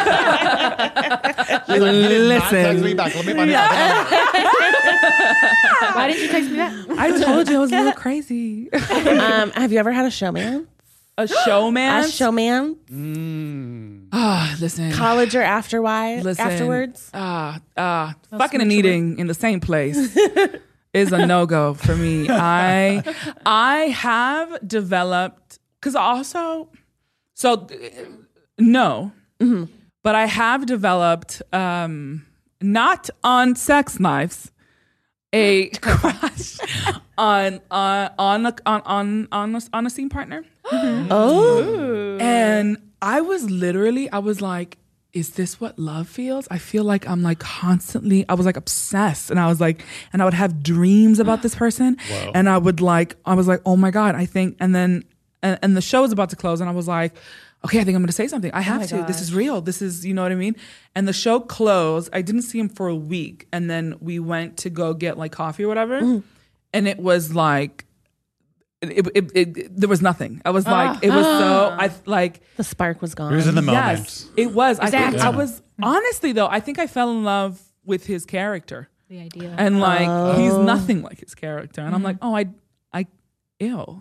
like, you did not text me back. Let me find out. Why didn't you text me that? I told you I was a little crazy. um, have you ever had a showman? A showman. A showman? Mm. Ah, listen. College or after why? Listen, Afterwards? Ah, ah, fucking and eating in the same place is a no go for me. I I have developed because also so uh, no, but I have developed um not on sex knives a crush on on on a, on on on a, on a scene partner. Oh. And I was literally, I was like, is this what love feels? I feel like I'm like constantly, I was like obsessed. And I was like, and I would have dreams about this person. Whoa. And I would like, I was like, oh my God, I think, and then, and, and the show was about to close. And I was like, okay, I think I'm going to say something. I have my to. This gosh. is real. This is, you know what I mean? And the show closed. I didn't see him for a week. And then we went to go get like coffee or whatever. Mm. And it was like, it, it, it, it, there was nothing. I was like, it was so, I like. The spark was gone. It was in the moment. Yes, it was. I think Exactly. I was, honestly though, I think I fell in love with his character. The idea. And like, Oh. he's nothing like his character. And I'm like, oh, I, I, ew.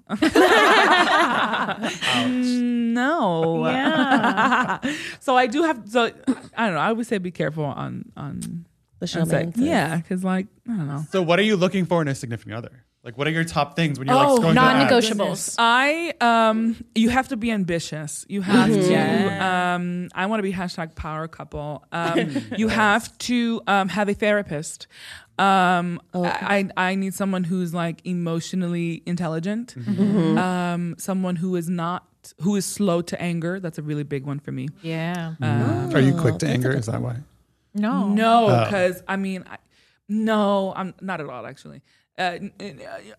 No. Yeah. So I do have, so I don't know. I would say be careful on, on The on sex. showman. Yeah. Cause like, I don't know. So what are you looking for in a significant other? Like, what are your top things when you're Oh, like going to non-negotiables. I um you have to be ambitious. You have to um I want to be hashtag power couple. Um you have to um have a therapist. Um I I need someone who's like emotionally intelligent. Mm-hmm. Um someone who is not who is slow to anger. That's a really big one for me. Yeah. Are you quick to anger? Is that why? No. No, Oh. because I mean I, no, I'm not at all actually. Uh, n- n-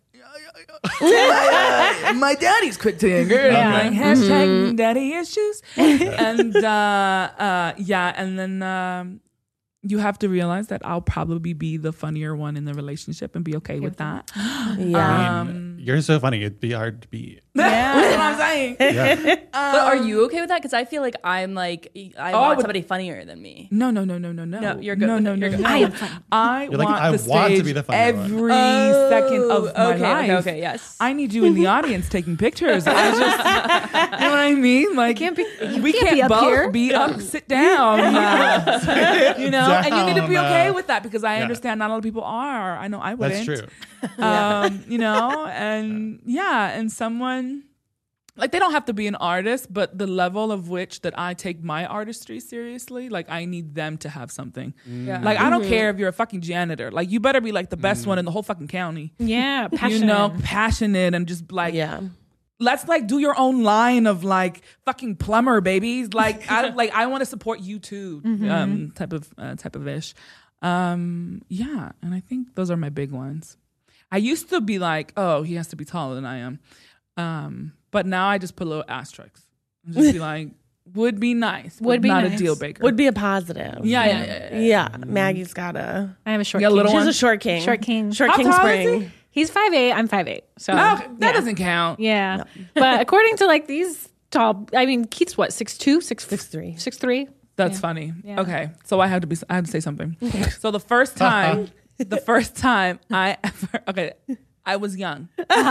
my daddy's quick to anger. Yeah. Like, hashtag daddy issues. And uh, uh, yeah, and then um, you have to realize that I'll probably be the funnier one in the relationship and be okay with that. Yeah. Um, You're so funny. It'd be hard to beat. That's what I'm saying. Yeah. But are you okay with that? Because I feel like I'm like I Oh, I want would- somebody funnier than me. No, no, no, no, no, no. No, you're good No, with no, it. no, You're no. good. I am fun. I You're like, want I the want to stage be the funnier one. every Oh, second of my okay, life. okay, okay, yes. I need you in the audience taking pictures. I just, you know what I mean? Like, can't be- you we can't can't be up both here. be up, sit down. uh, you know, and you need to be Down, okay uh, with that because I yeah. understand not a lot of people are. I know I wouldn't. That's true. Um, you know, and yeah, and someone. Like they don't have to be an artist, but the level of which that I take my artistry seriously, like I need them to have something. Yeah. Like I don't care if you're a fucking janitor. Like you better be like the best one in the whole fucking county. Yeah. Passionate. You know, passionate and just like Yeah. let's like do your own line of like fucking plumber babies. Like I like I want to support you too. Um, type of uh, type of ish. Um, yeah, and I think those are my big ones. I used to be like, oh, he has to be taller than I am. Um, but now I just put little asterisks. And just be like, would be nice. Would but be not nice. a deal breaker. Would be a positive. yeah, yeah, yeah, yeah. Yeah. Maggie's got a. I have a short Yeah, king. little She's one. a short king. Short king. Short How king tall is spring. he? He's five eight. I'm five eight. So Oh, that yeah. doesn't count. Yeah. But according to like these tall, I mean, Keith's what, six two, six Six three. six three. That's Yeah. funny. Yeah. Okay, so I had to be. I had to say something. So the first time, the first time I ever. Okay, I was young.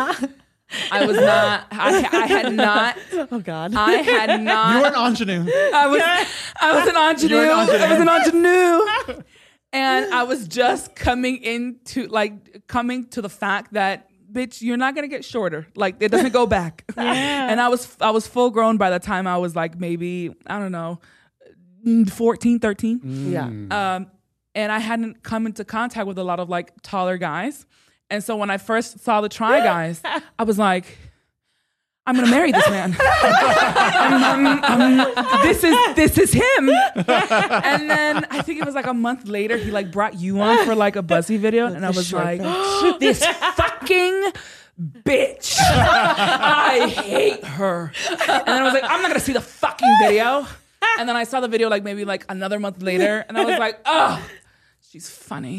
I was not. I, I had not. Oh God. I had not. You were an ingenue. I was. I was an ingenue. You're an ingenue. I was an ingenue. And I was just coming into like coming to the fact that. Bitch, you're not gonna get shorter. Like it doesn't go back. Yeah. And I was I was full grown by the time I was like maybe I don't know, fourteen, thirteen. Yeah. Um, and I hadn't come into contact with a lot of like taller guys. And so when I first saw the Try Guys, I was like, I'm gonna marry this man. I'm- I'm- I'm- this is this is him. And then I think it was like a month later, he like brought you on for like a Buzzy video, and I was short like, this fucking bitch. I hate her. And then I was like, I'm not gonna see the fucking video. And then I saw the video like maybe like another month later, and I was like, oh. She's funny.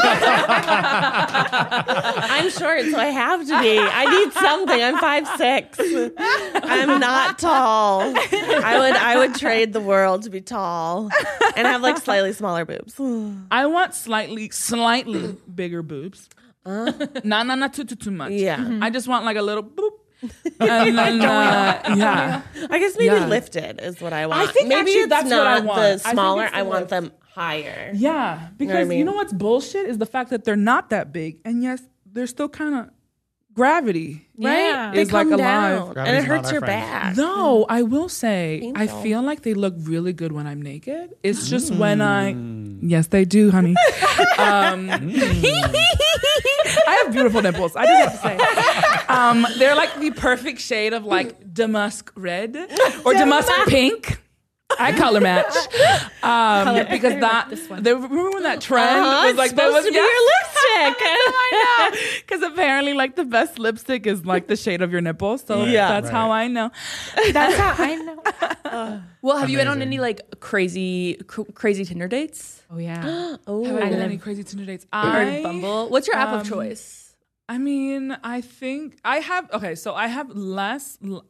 I'm short, so I have to be. I need something. I'm five six. I'm not tall. I would I would trade the world to be tall and have like slightly smaller boobs. I want slightly, slightly bigger boobs. Uh, no, no, not too, too, too much. Yeah. I just want like a little boop. And then, uh, yeah. I guess maybe Yeah. lifted is what I want. I think maybe actually it's that's not what I want. I the think smaller. it's the I, want lift. them higher. Yeah. Because you know, mean? what's bullshit is the fact that they're not that big. And yes, they're still kind of gravity. Yeah. Is They like come alive. down, and Gravity's it not hurts our your friend. back. No, I will say, I Painful. feel like they look really good when I'm naked. It's just when I, yes, they do, honey. Um, I have beautiful nipples. I just have to say, um, they're like the perfect shade of like damask red or damask pink. I color match um, because that. They, remember when that trend Uh-huh, was it's like that supposed was to be yes. your lipstick. I Because apparently, like the best lipstick is like the shade of your nipples. So Yeah. that's Right. how I know. That's how I know. Well, have you been on Amazing. any like crazy, cr- crazy Tinder dates Oh yeah. Oh, Have I I been on love- any crazy Tinder dates? or I, Bumble? What's your app of um, choice? I mean, I think I have. Okay, so I have less. l-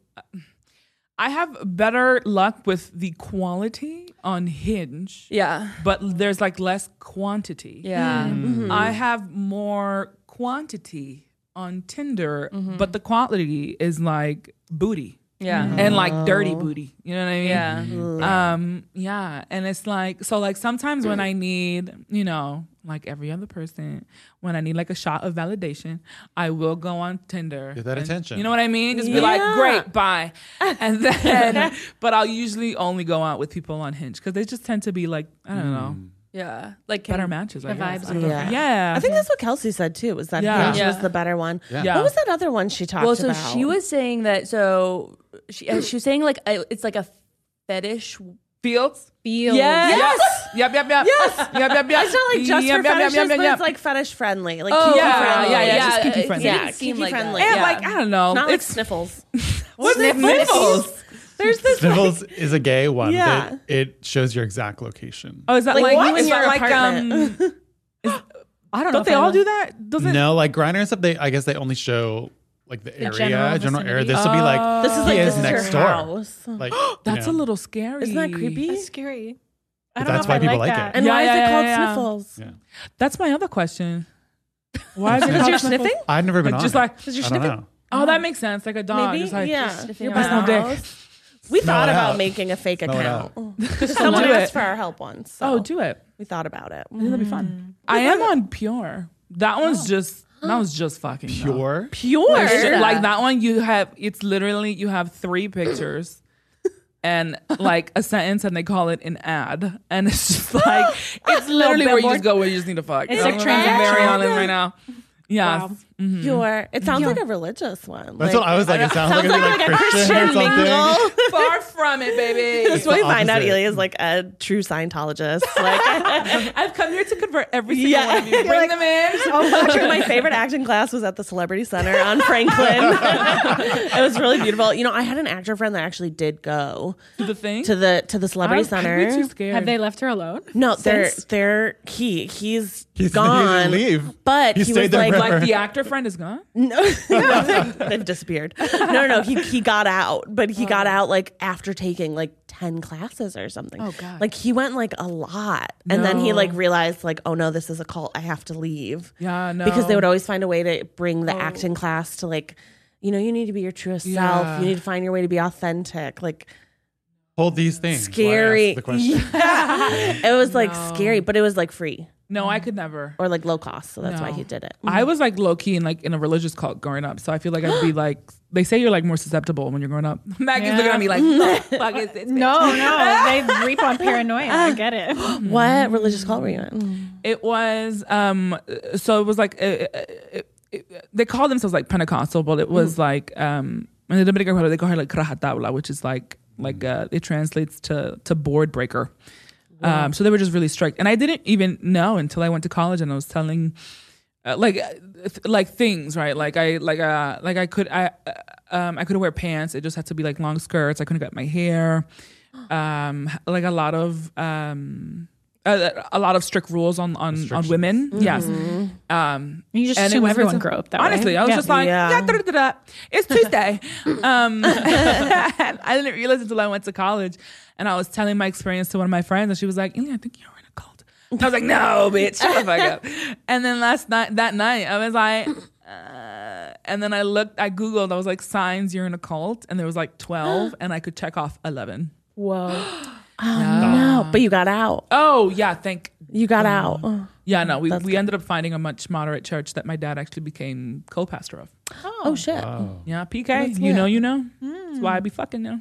I have better luck with the quality on Hinge. Yeah, But there's like less quantity. yeah. Mm-hmm. I have more quantity on Tinder, but the quality is like booty Yeah. and like dirty booty. You know what I mean? Yeah. Um, yeah. And it's like, so like sometimes when I need, you know, like every other person, when I need like a shot of validation, I will go on Tinder. Get that and- attention. You know what I mean? Just be like, Yeah. great, bye. And then, but I'll usually only go out with people on Hinge because they just tend to be like, I don't know, Yeah. Like better can- matches. I The guess. vibes are Yeah. Yeah. I think that's what Kelsey said too. Was that Yeah. Hinge Yeah. was the better one? Yeah. Yeah. What was that other one she talked Well, so about? she was saying that. So she uh, she was saying like uh, it's like a fetish. Fields. Feel. Yes. Yep, yep, yep. Yes. Yep, yep, yep. It's not like just Yep, for yep, yep, fetishes, yep, but yep. it's like fetish friendly, like Oh, kinky yeah, friendly. yeah, yeah, just kinky it friendly. didn't Yeah, seem kinky like that. friendly. And Yeah. like, I don't know. Not like it's sniffles. What's sniffles? There's this. Sniffles is a gay one. Yeah. That it shows your exact location. Oh, is that Like, like, what? is In that your like um? apartment. I don't know. Don't if they I all know. do that? Doesn't No, like Grindr and stuff. They, I guess, they only show like the, area, general general, area. vicinity. This will be like This is he like is this is next your door. house. Like That's you a know. little scary. Isn't that creepy? That's scary. I But don't that's know why if I people like like that. it. And Yeah, why yeah, is it yeah, called yeah. sniffles? Yeah. That's my other question. Why is it Because called you're sniffles? sniffing? I've never been Like, on just it. like- Because you're I don't sniffing? know. Oh, that makes sense. Like a dog. Maybe, Just like, yeah. You're That's not dick. house. We Smell thought it about out. making a fake Smell it account. Just Someone do asked it. for our help once. So Oh, do it. we thought about it. That'd be fun. I am on Pure. That one's just that was just fucking though. Pure. Pure. Like, like that one, you have it's literally you have three pictures and like a sentence, and they call it an ad, and it's just like it's literally where you billboard. just go where you just need to fuck. It's I'm like gonna be very transactional. honest right now. Yeah, Wow. Pure. It sounds like a religious one. That's Like, what I was like. It sounds, sounds like, like, it'd be like, like a Christian, Christian or something. mingle. far from it, baby. That's when we the find out opposite. Ilya is like a true Scientologist. Like, I've come here to convert every single Yeah. one of you. You're Bring like- them in. oh, actually, my favorite acting class was at the Celebrity Center on Franklin. It was really beautiful. You know, I had an actor friend that actually did go The thing to the to the Celebrity I'd Center. be too scared. Have they left her alone? No, they're Since? they're he he's He's- he gone. didn't leave. But He he, stayed was there like, forever. like the actor friend is gone? no, they've disappeared. No, no, he he got out, but he got out like after taking like ten classes or something. Oh, God. Like he went like a lot, and then he No. like realized like, oh no, this is a cult. I have to leave. Yeah, no. Because they would always find a way to bring the acting class to like, you know, you need to be your truest Yeah. self. You need to find your way to be authentic. Like Hold these things. while I scary. ask The question. It was like scary, but it was like free No, I could never. or like low cost, so that's why No. he did it. I was like low key in like in a religious cult growing up, so I feel like I'd be like. They say you're like more susceptible when you're growing up. Maggie's Yeah. looking at me like, "The fuck is this?" bitch?" No, no. They reap on paranoia. I get it. What religious cult were you in? It was um, so it was like uh, uh, it, it, they call themselves like Pentecostal, but it was like um, in the Dominican Republic they call her like Krahatabla, which is like like uh, it translates to to board breaker. Um, so they were just really strict, and I didn't even know until I went to college and I was telling. Uh, like uh, th- like things, right? Like I like uh like I could I uh, um I couldn't wear pants. It just had to be like long skirts. I couldn't cut my hair. Um like a lot of um a, a lot of strict rules on on, on women. Yes. Um You just and it assume was everyone written- grew up that way. Honestly, I was Yeah. just like, Yeah. yeah, da, da, da, da. It's Tuesday. um, and I didn't realize until I went to college, and I was telling my experience to one of my friends, and she was like, "Ilya, I think you're in a cult." And I was like, "No, bitch, shut the fuck up." And then last night, that night, I was like, uh, and then I looked, I googled, I was like, "Signs you're in a cult," and there was like twelve, and I could check off eleven. Whoa. Oh no! But you got out. Oh yeah, thank. You got out. Yeah, no, we, That's we good. ended up finding a much moderate church that my dad actually became co-pastor of. Oh shit! Yeah, P K, you know, you know. That's why I be fucking now.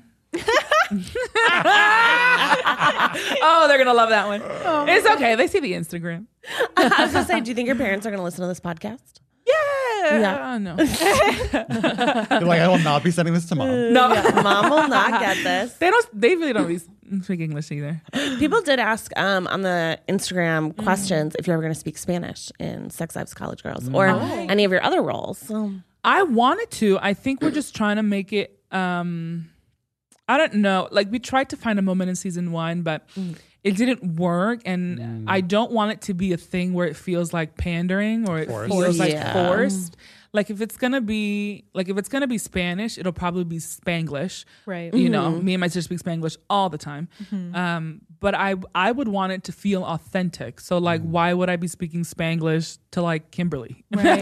Oh, they're gonna love that one. It's okay. They see the Instagram. I was gonna say, do you think your parents are gonna listen to this podcast? Yeah, yeah, no, You're like, I will not be sending this to mom. no. Yeah, mom will not get this. They don't. They really don't really speak English either. People did ask um, on the Instagram questions if you're ever going to speak Spanish in Sex Lives College Girls or any of your other roles. So. I wanted to. I think we're just trying to make it. Um, I don't know. Like we tried to find a moment in season one, but it didn't work. And Mm. I don't want it to be a thing where it feels like pandering or it Forced. feels like Yeah. forced. Like if it's gonna be like if it's gonna be Spanish, it'll probably be Spanglish. Right. You know, me and my sister speak Spanglish all the time. Um, but I I would want it to feel authentic. So like, why would I be speaking Spanglish to like Kimberly? Right.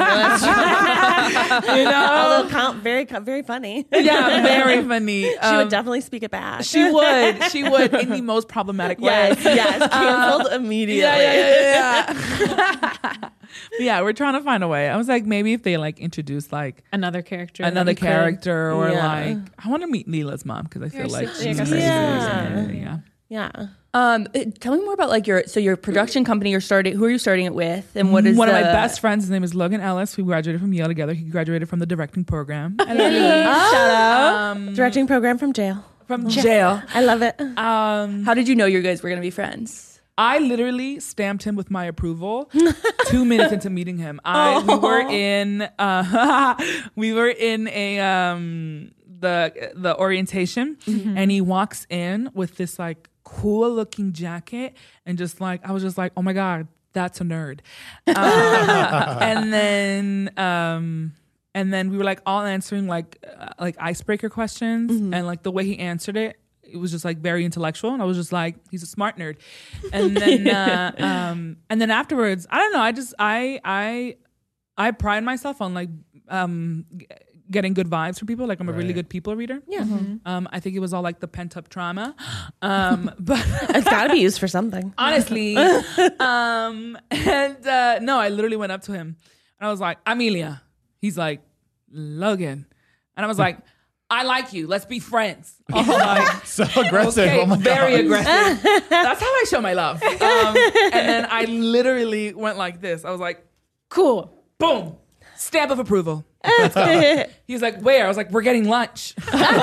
You know? Although count, very very funny. Yeah, very funny. She Um, would definitely speak it back. She would. She would in the most problematic way. Yes, yes. Canceled immediately. Yeah, yeah, yeah, yeah. Yeah, we're trying to find a way. I was like, maybe if they like introduce like Another character. another that you could- character, or Yeah. like I want to meet Leela's mom because I feel like sister- she's yeah, crazy. yeah. yeah. Yeah. Um, uh, tell me more about like your so your production company you're starting. Who are you starting it with, and what is One of my the- best friends? His name is Logan Ellis. We graduated from Yale together. He graduated from the directing program. Shout out Um, Directing program from jail. from jail. I love it. Um, How did you know you guys were gonna be friends? I literally stamped him with my approval two minutes into meeting him. I we were in uh, we were in a um the the orientation, and he walks in with this like cool looking jacket, and just like I was just like, oh my god, that's a nerd. Um, and then um and then we were like all answering like uh, like icebreaker questions, and like the way he answered it. It was just like very intellectual, and I was just like, he's a smart nerd. And then, uh, um, and then afterwards, I don't know. I just, I, I, I pride myself on like um, g- getting good vibes from people. Like I'm a really Right. good people reader. Yeah. Um, I think it was all like the pent up trauma, um, but It's got to be used for something. honestly, um, and uh, no, I literally went up to him, and I was like, Amelia. He's like, Logan, and I was like, I like you. Let's be friends. I'm like, So aggressive. okay, Oh my very God. aggressive. That's how I show my love. Um, and then I literally went like this. I was like, cool, boom, stamp of approval. Let's go. He's like, where? I was like, we're getting lunch.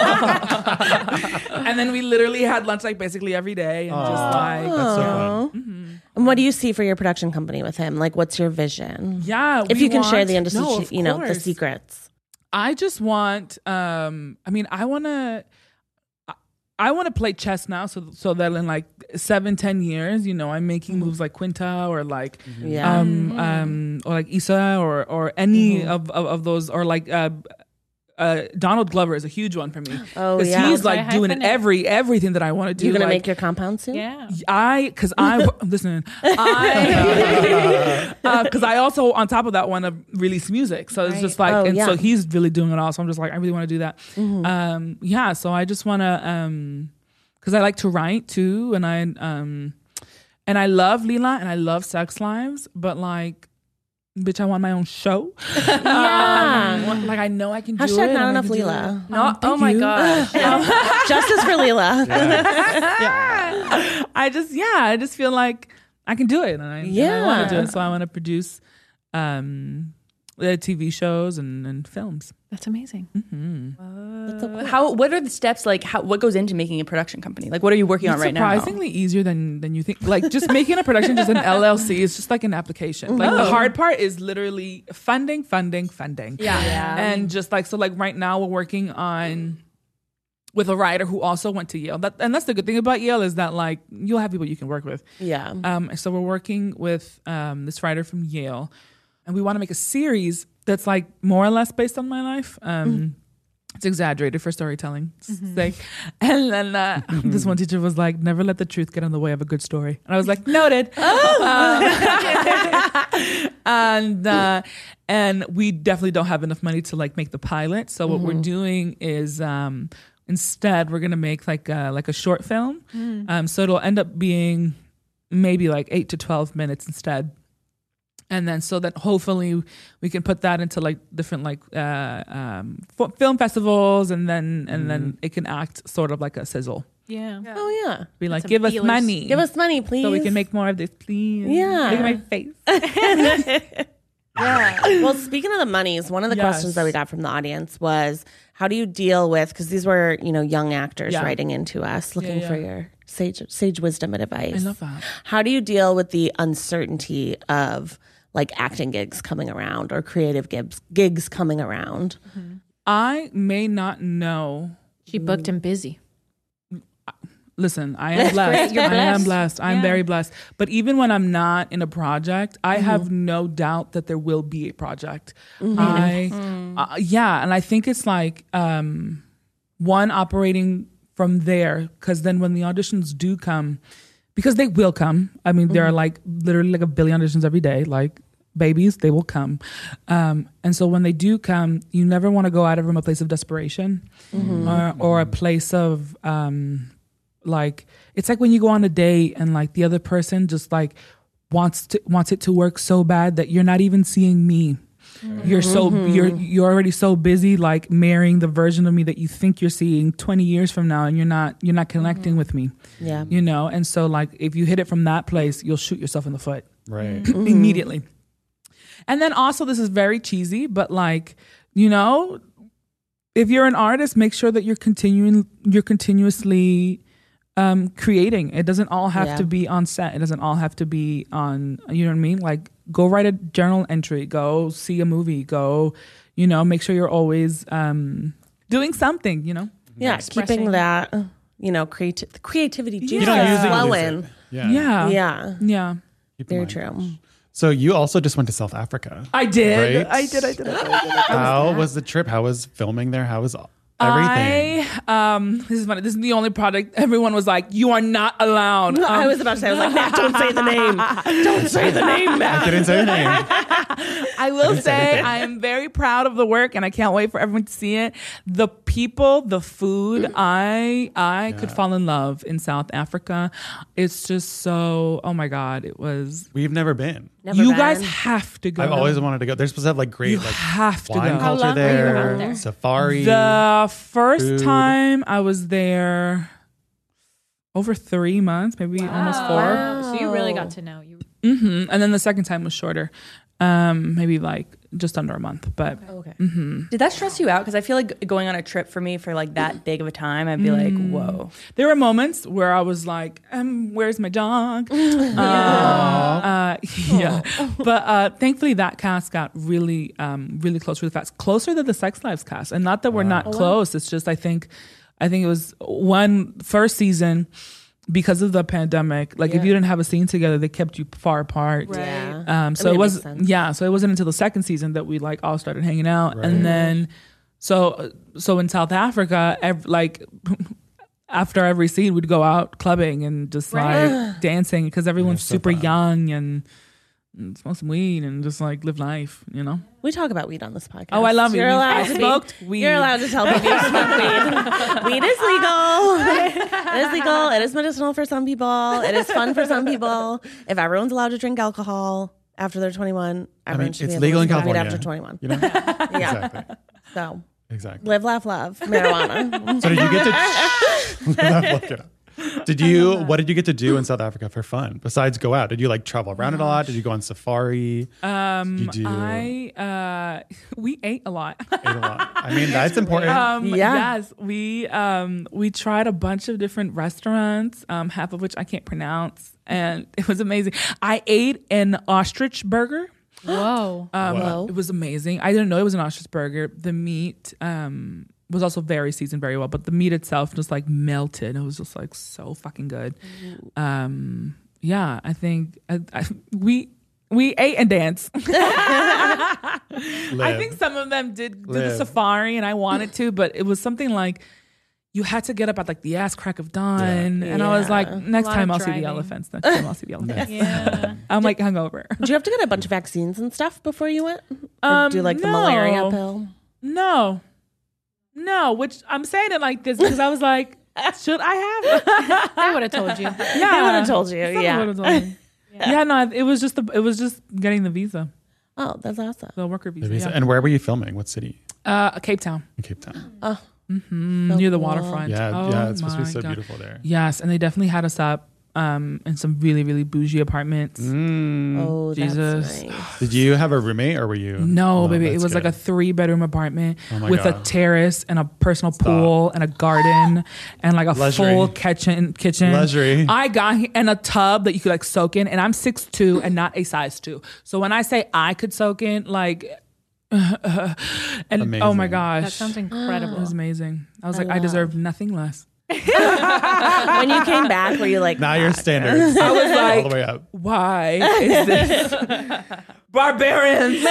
And then we literally had lunch like basically every day, and just like, That's so fun. And what do you see for your production company with him? Like, what's your vision? yeah. If we you can share want- the industry, No, of you know, the course. secrets. I just want. Um, I mean, I want to. I want to play chess now, so so that in like seven, ten years, you know, I'm making moves like Quinta or like, Yeah. um, um, or like Issa or or any of, of of those, or like uh, uh, Donald Glover is a huge one for me. Oh, 'Cause yeah. he's like Try doing hyphen it. every everything that I want to do. You gonna like, make your compound soon? Yeah. I because I listen I because I also on top of that want to release music, so it's just like Oh, and yeah. so he's really doing it all, so I'm just like I really want to do that. Um, yeah, so I just want to um because I like to write too, and I um and I love Leela and I love Sex Lives, but like. Bitch, I want my own show. Yeah. Um, like I know I can do Hashtag it. not and I enough can do Leela. it. No, Um, oh thank my you. gosh. Justice for Leela. I just yeah, I just feel like I can do it, and I, and I want to do Yeah. it. So I want to produce um, uh, T V shows and, and films. That's amazing. How? What are the steps? Like, how? What goes into making a production company? Like, what are you working on It's right now? surprisingly easier than than you think. Like just making a production, just an L L C, is just like an application. Like the hard part is literally funding, funding, funding. Yeah. Yeah. and just like so, like right now we're working on. With a writer who also went to Yale. That, and that's the good thing about Yale is that like you'll have people you can work with. Yeah. Um, so we're working with um, this writer from Yale, and we want to make a series that's like more or less based on my life. Um, It's exaggerated for storytelling sake. And then uh, this one teacher was like, "Never let the truth get in the way of a good story." And I was like, "Noted." Um, and uh, and we definitely don't have enough money to like make the pilot. So what we're doing is. Um, Instead, we're gonna make like a, like a short film, um, so it'll end up being maybe like eight to twelve minutes instead, and then so that hopefully we can put that into like different like uh, um, f- film festivals, and then and then it can act sort of like a sizzle. Yeah. Oh, yeah. Be like, some give us feelers. money, Give us money, please. so we can make more of this, please. Yeah. Look at my face. Yeah. Well, speaking of the monies, one of the Yes. questions that we got from the audience was, how do you deal with, because these were, you know, young actors Yeah. writing into us looking Yeah, yeah. for your sage sage wisdom and advice. I love that. How do you deal with the uncertainty of like acting gigs coming around or creative gigs gigs coming around? I may not know. She booked him busy. Listen, I am blessed. You're I am blessed. blessed. I'm Yeah. very blessed. But even when I'm not in a project, I have no doubt that there will be a project. I, uh, yeah, and I think it's like um, one operating from there, because then when the auditions do come, because they will come. I mean, there are like literally like a billion auditions every day, like babies, they will come. Um, and so when they do come, you never want to go out of from a place of desperation or, or a place of um, like, it's like when you go on a date and like the other person just like wants to wants it to work so bad that you're not even seeing me. You're so you're you're already so busy like marrying the version of me that you think you're seeing twenty years from now, and you're not you're not connecting with me. Yeah. You know, and so like if you hit it from that place, you'll shoot yourself in the foot Right. immediately. And then also, this is very cheesy, but like, you know, if you're an artist, make sure that you're continuing you're continuously um creating. It doesn't all have Yeah. to be on set. It doesn't all have to be on, you know what I mean? Like, go write a journal entry, go see a movie, go, you know, make sure you're always um doing something, you know? Yeah, Expressing. keeping that, you know, creati- creativity juice You don't use it, you lose flowing. it. Yeah. Yeah. Yeah, Yeah. Keep in very mind. true. So you also just went to South Africa. I did. Right? I did. I did. I did. How was the trip? How was filming there? How was everything? I, um, this is funny. This is the only product everyone was like, you are not allowed. Um, I was about to say, I was like, Matt, don't say the name. Don't say the name, Matt. I didn't say your name. I will didn't say say anything. I am very proud of the work, and I can't wait for everyone to see it. The people, the food, I I could fall in love in South Africa. It's just so, oh my God, it was. We've never been. Never you been. guys have to go. I've always wanted to go. They're supposed to have like great You like have to wine go. How culture long were you there, out there? safari. The first food. time I was there, over three months, maybe almost four. Wow. So you really got to know you. hmm And then the second time was shorter, um, maybe like just under a month. But Okay. Did that stress you out? Because I feel like going on a trip for me for like that big of a time, I'd be like, whoa. there were moments where I was like, um, "Where's my dog?" Uh, uh, yeah, but uh, thankfully that cast got really, um, really close, really fast, closer than the Sex Lives cast. And not that we're not close. It's just I think, I think it was one first season. Because of the pandemic, like if you didn't have a scene together, they kept you far apart. Yeah. Um, so I mean, it it was makes sense. yeah. So it wasn't until the second season that we like all started hanging out, and then so so in South Africa, ev- like after every scene, we'd go out clubbing and just like dancing because everyone's so super fun. young and, and smoke some weed and just like live life, you know. We talk about weed on this podcast. Oh, I love it. You're We- allowed I to be- smoked weed. You're allowed to tell people you smoke weed. Weed is legal. It is legal. It is medicinal for some people. It is fun for some people. If everyone's allowed to drink alcohol after they're twenty-one, I everyone mean, should it's be able legal to in smoke weed California. after twenty-one. You know? Yeah. Exactly. So Exactly. live, laugh, love. Marijuana. So did you get to? Look it up. Did you? What did you get to do in South Africa for fun besides go out? Did you like travel around it a lot? Did you go on safari? Um, Did you do- I uh, we ate a lot. Ate a lot. I mean, that's important. Um, Yeah. Yes, we um, we tried a bunch of different restaurants, um, half of which I can't pronounce, and it was amazing. I ate an ostrich burger. Whoa. Um, Wow. It was amazing. I didn't know it was an ostrich burger. The meat um, was also very seasoned very well, but the meat itself just like melted. It was just like so fucking good. Um, yeah, I think I, I, we we ate and danced. I Live. think some of them did do the Live. safari, and I wanted to, but it was something like you had to get up at like the ass crack of dawn, and I was like, next lot time of I'll see the driving. elephants. Next time I'll see the elephants. Yeah. I'm like hungover. Did you have to get a bunch of vaccines and stuff before you went? Or Um, do like the no. malaria pill? No, no. Which I'm saying it like this because I was like, should I have? I would have told you. Yeah, I would have told you. Someone Yeah. would've told me. yeah. no. It was just the. It was just getting the visa, Oh, that's awesome. the worker visa. Maybe so- Yeah. And where were you filming? What city? Uh, Cape Town, In Cape Town. mm, near the cool. waterfront. Yeah, Oh yeah. It's supposed to be my so God. beautiful there. Yes, and they definitely had us up um, in some really, really bougie apartments. Oh, Jesus. that's nice. Did you have a roommate or were you? No, Oh, baby. It that's was like good. a three bedroom apartment Oh my with a God. terrace and a personal pool and a garden and like a Luxury. full kitchen. Kitchen. Luxury. I got and a tub that you could like soak in, and I'm six two and not a size two. So when I say I could soak in, like, and oh Amazing. my gosh, That sounds incredible. it was amazing. I was like, I deserve nothing less. When you came back, were you like, Now your standards. I was like, all the way up. why is this barbarians?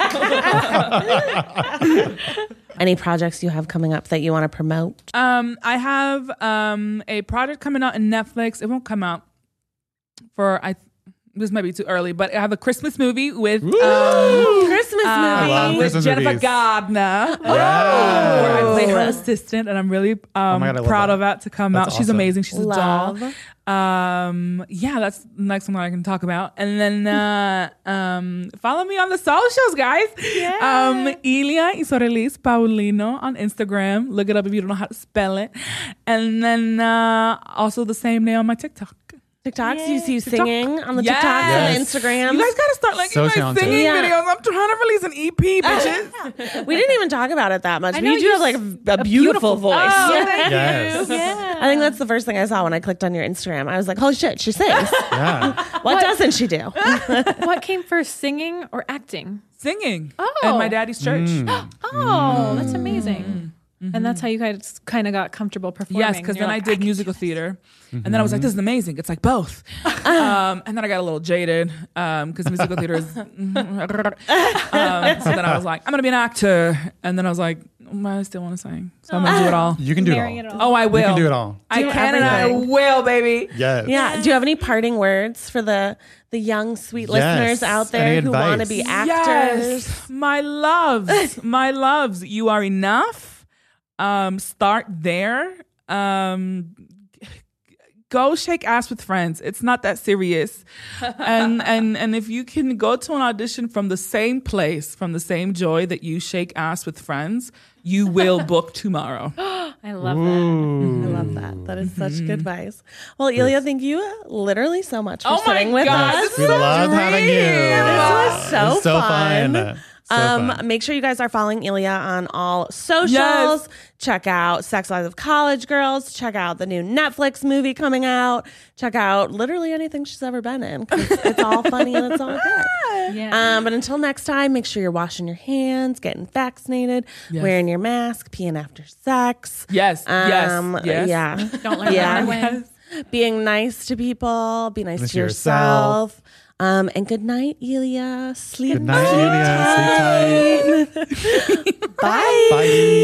any projects you have coming up that you want to promote? Um, I have um a project coming out in Netflix. It won't come out for I. This might be too early, but I have a Christmas movie with um, Christmas um, I love movie. with Christmas Jennifer movies. Gardner. Yes. Where I play her assistant, and I'm really um, my God, I love proud that. of that to come That's out. She's awesome. amazing. She's Love. a doll. Um, yeah, that's the next one that I can talk about. And then uh, um, follow me on the socials, guys. Um, Ilia Isorelis Paulino on Instagram. Look it up if you don't know how to spell it. And then uh, also the same name on my TikTok. TikToks, you see you TikTok. singing on the Yes. TikToks Yes. and Instagram. You guys gotta start liking So my talented. singing Yeah. videos. I'm trying to release an E P, bitches. we didn't even talk about it that much. I But know you do you have like a, a beautiful, voice. Oh, thank Yes. I think that's the first thing I saw when I clicked on your Instagram. I was like, holy shit, she sings. Yeah. What doesn't she do? What came first, singing or acting? Singing Oh. at my daddy's church. Oh, that's amazing. And that's how you guys kind of got comfortable performing. Yes, because You're then like, I did can musical theater, and then I was like, "This is amazing." It's like both, um, and then I got a little jaded because musical theater is. um, so then I was like, "I'm gonna be an actor," and then I was like, mm, "I still want to sing, so I'm gonna do it all." You can do it Marrying all. it all. Oh, I will. You can do it all. I Do can and I everything. will, baby. Yes. Yeah. Do you have any parting words for the the young, sweet listeners out there Any who advice? want to be actors? Yes, my loves, my loves. You are enough. Um, start there. Um, go shake ass with friends. It's not that serious. And and and if you can go to an audition from the same place, from the same joy that you shake ass with friends, you will book tomorrow. I love that. I love that. That is such good advice. Well, Ilya, thank you literally so much for Oh my sitting with God, us. this We love having you. This was so, It's so fun. fun. So um, fun. Make sure you guys are following Ilya on all socials. Yes. Check out Sex Lives of College Girls. Check out the new Netflix movie coming out. Check out literally anything she's ever been in. 'Cause it's all funny and it's all good. Yeah. Um, but until next time, make sure you're washing your hands, getting vaccinated, Yes. wearing your mask, peeing after sex. Yes, Um, yes, yes. Yeah. Don't learn Yeah. how to win. Being nice to people. Be nice Nice to to yourself. yourself. Um, and good night, Ilya. Sleep Good night, Ilya. Sleep tight. Bye. Bye.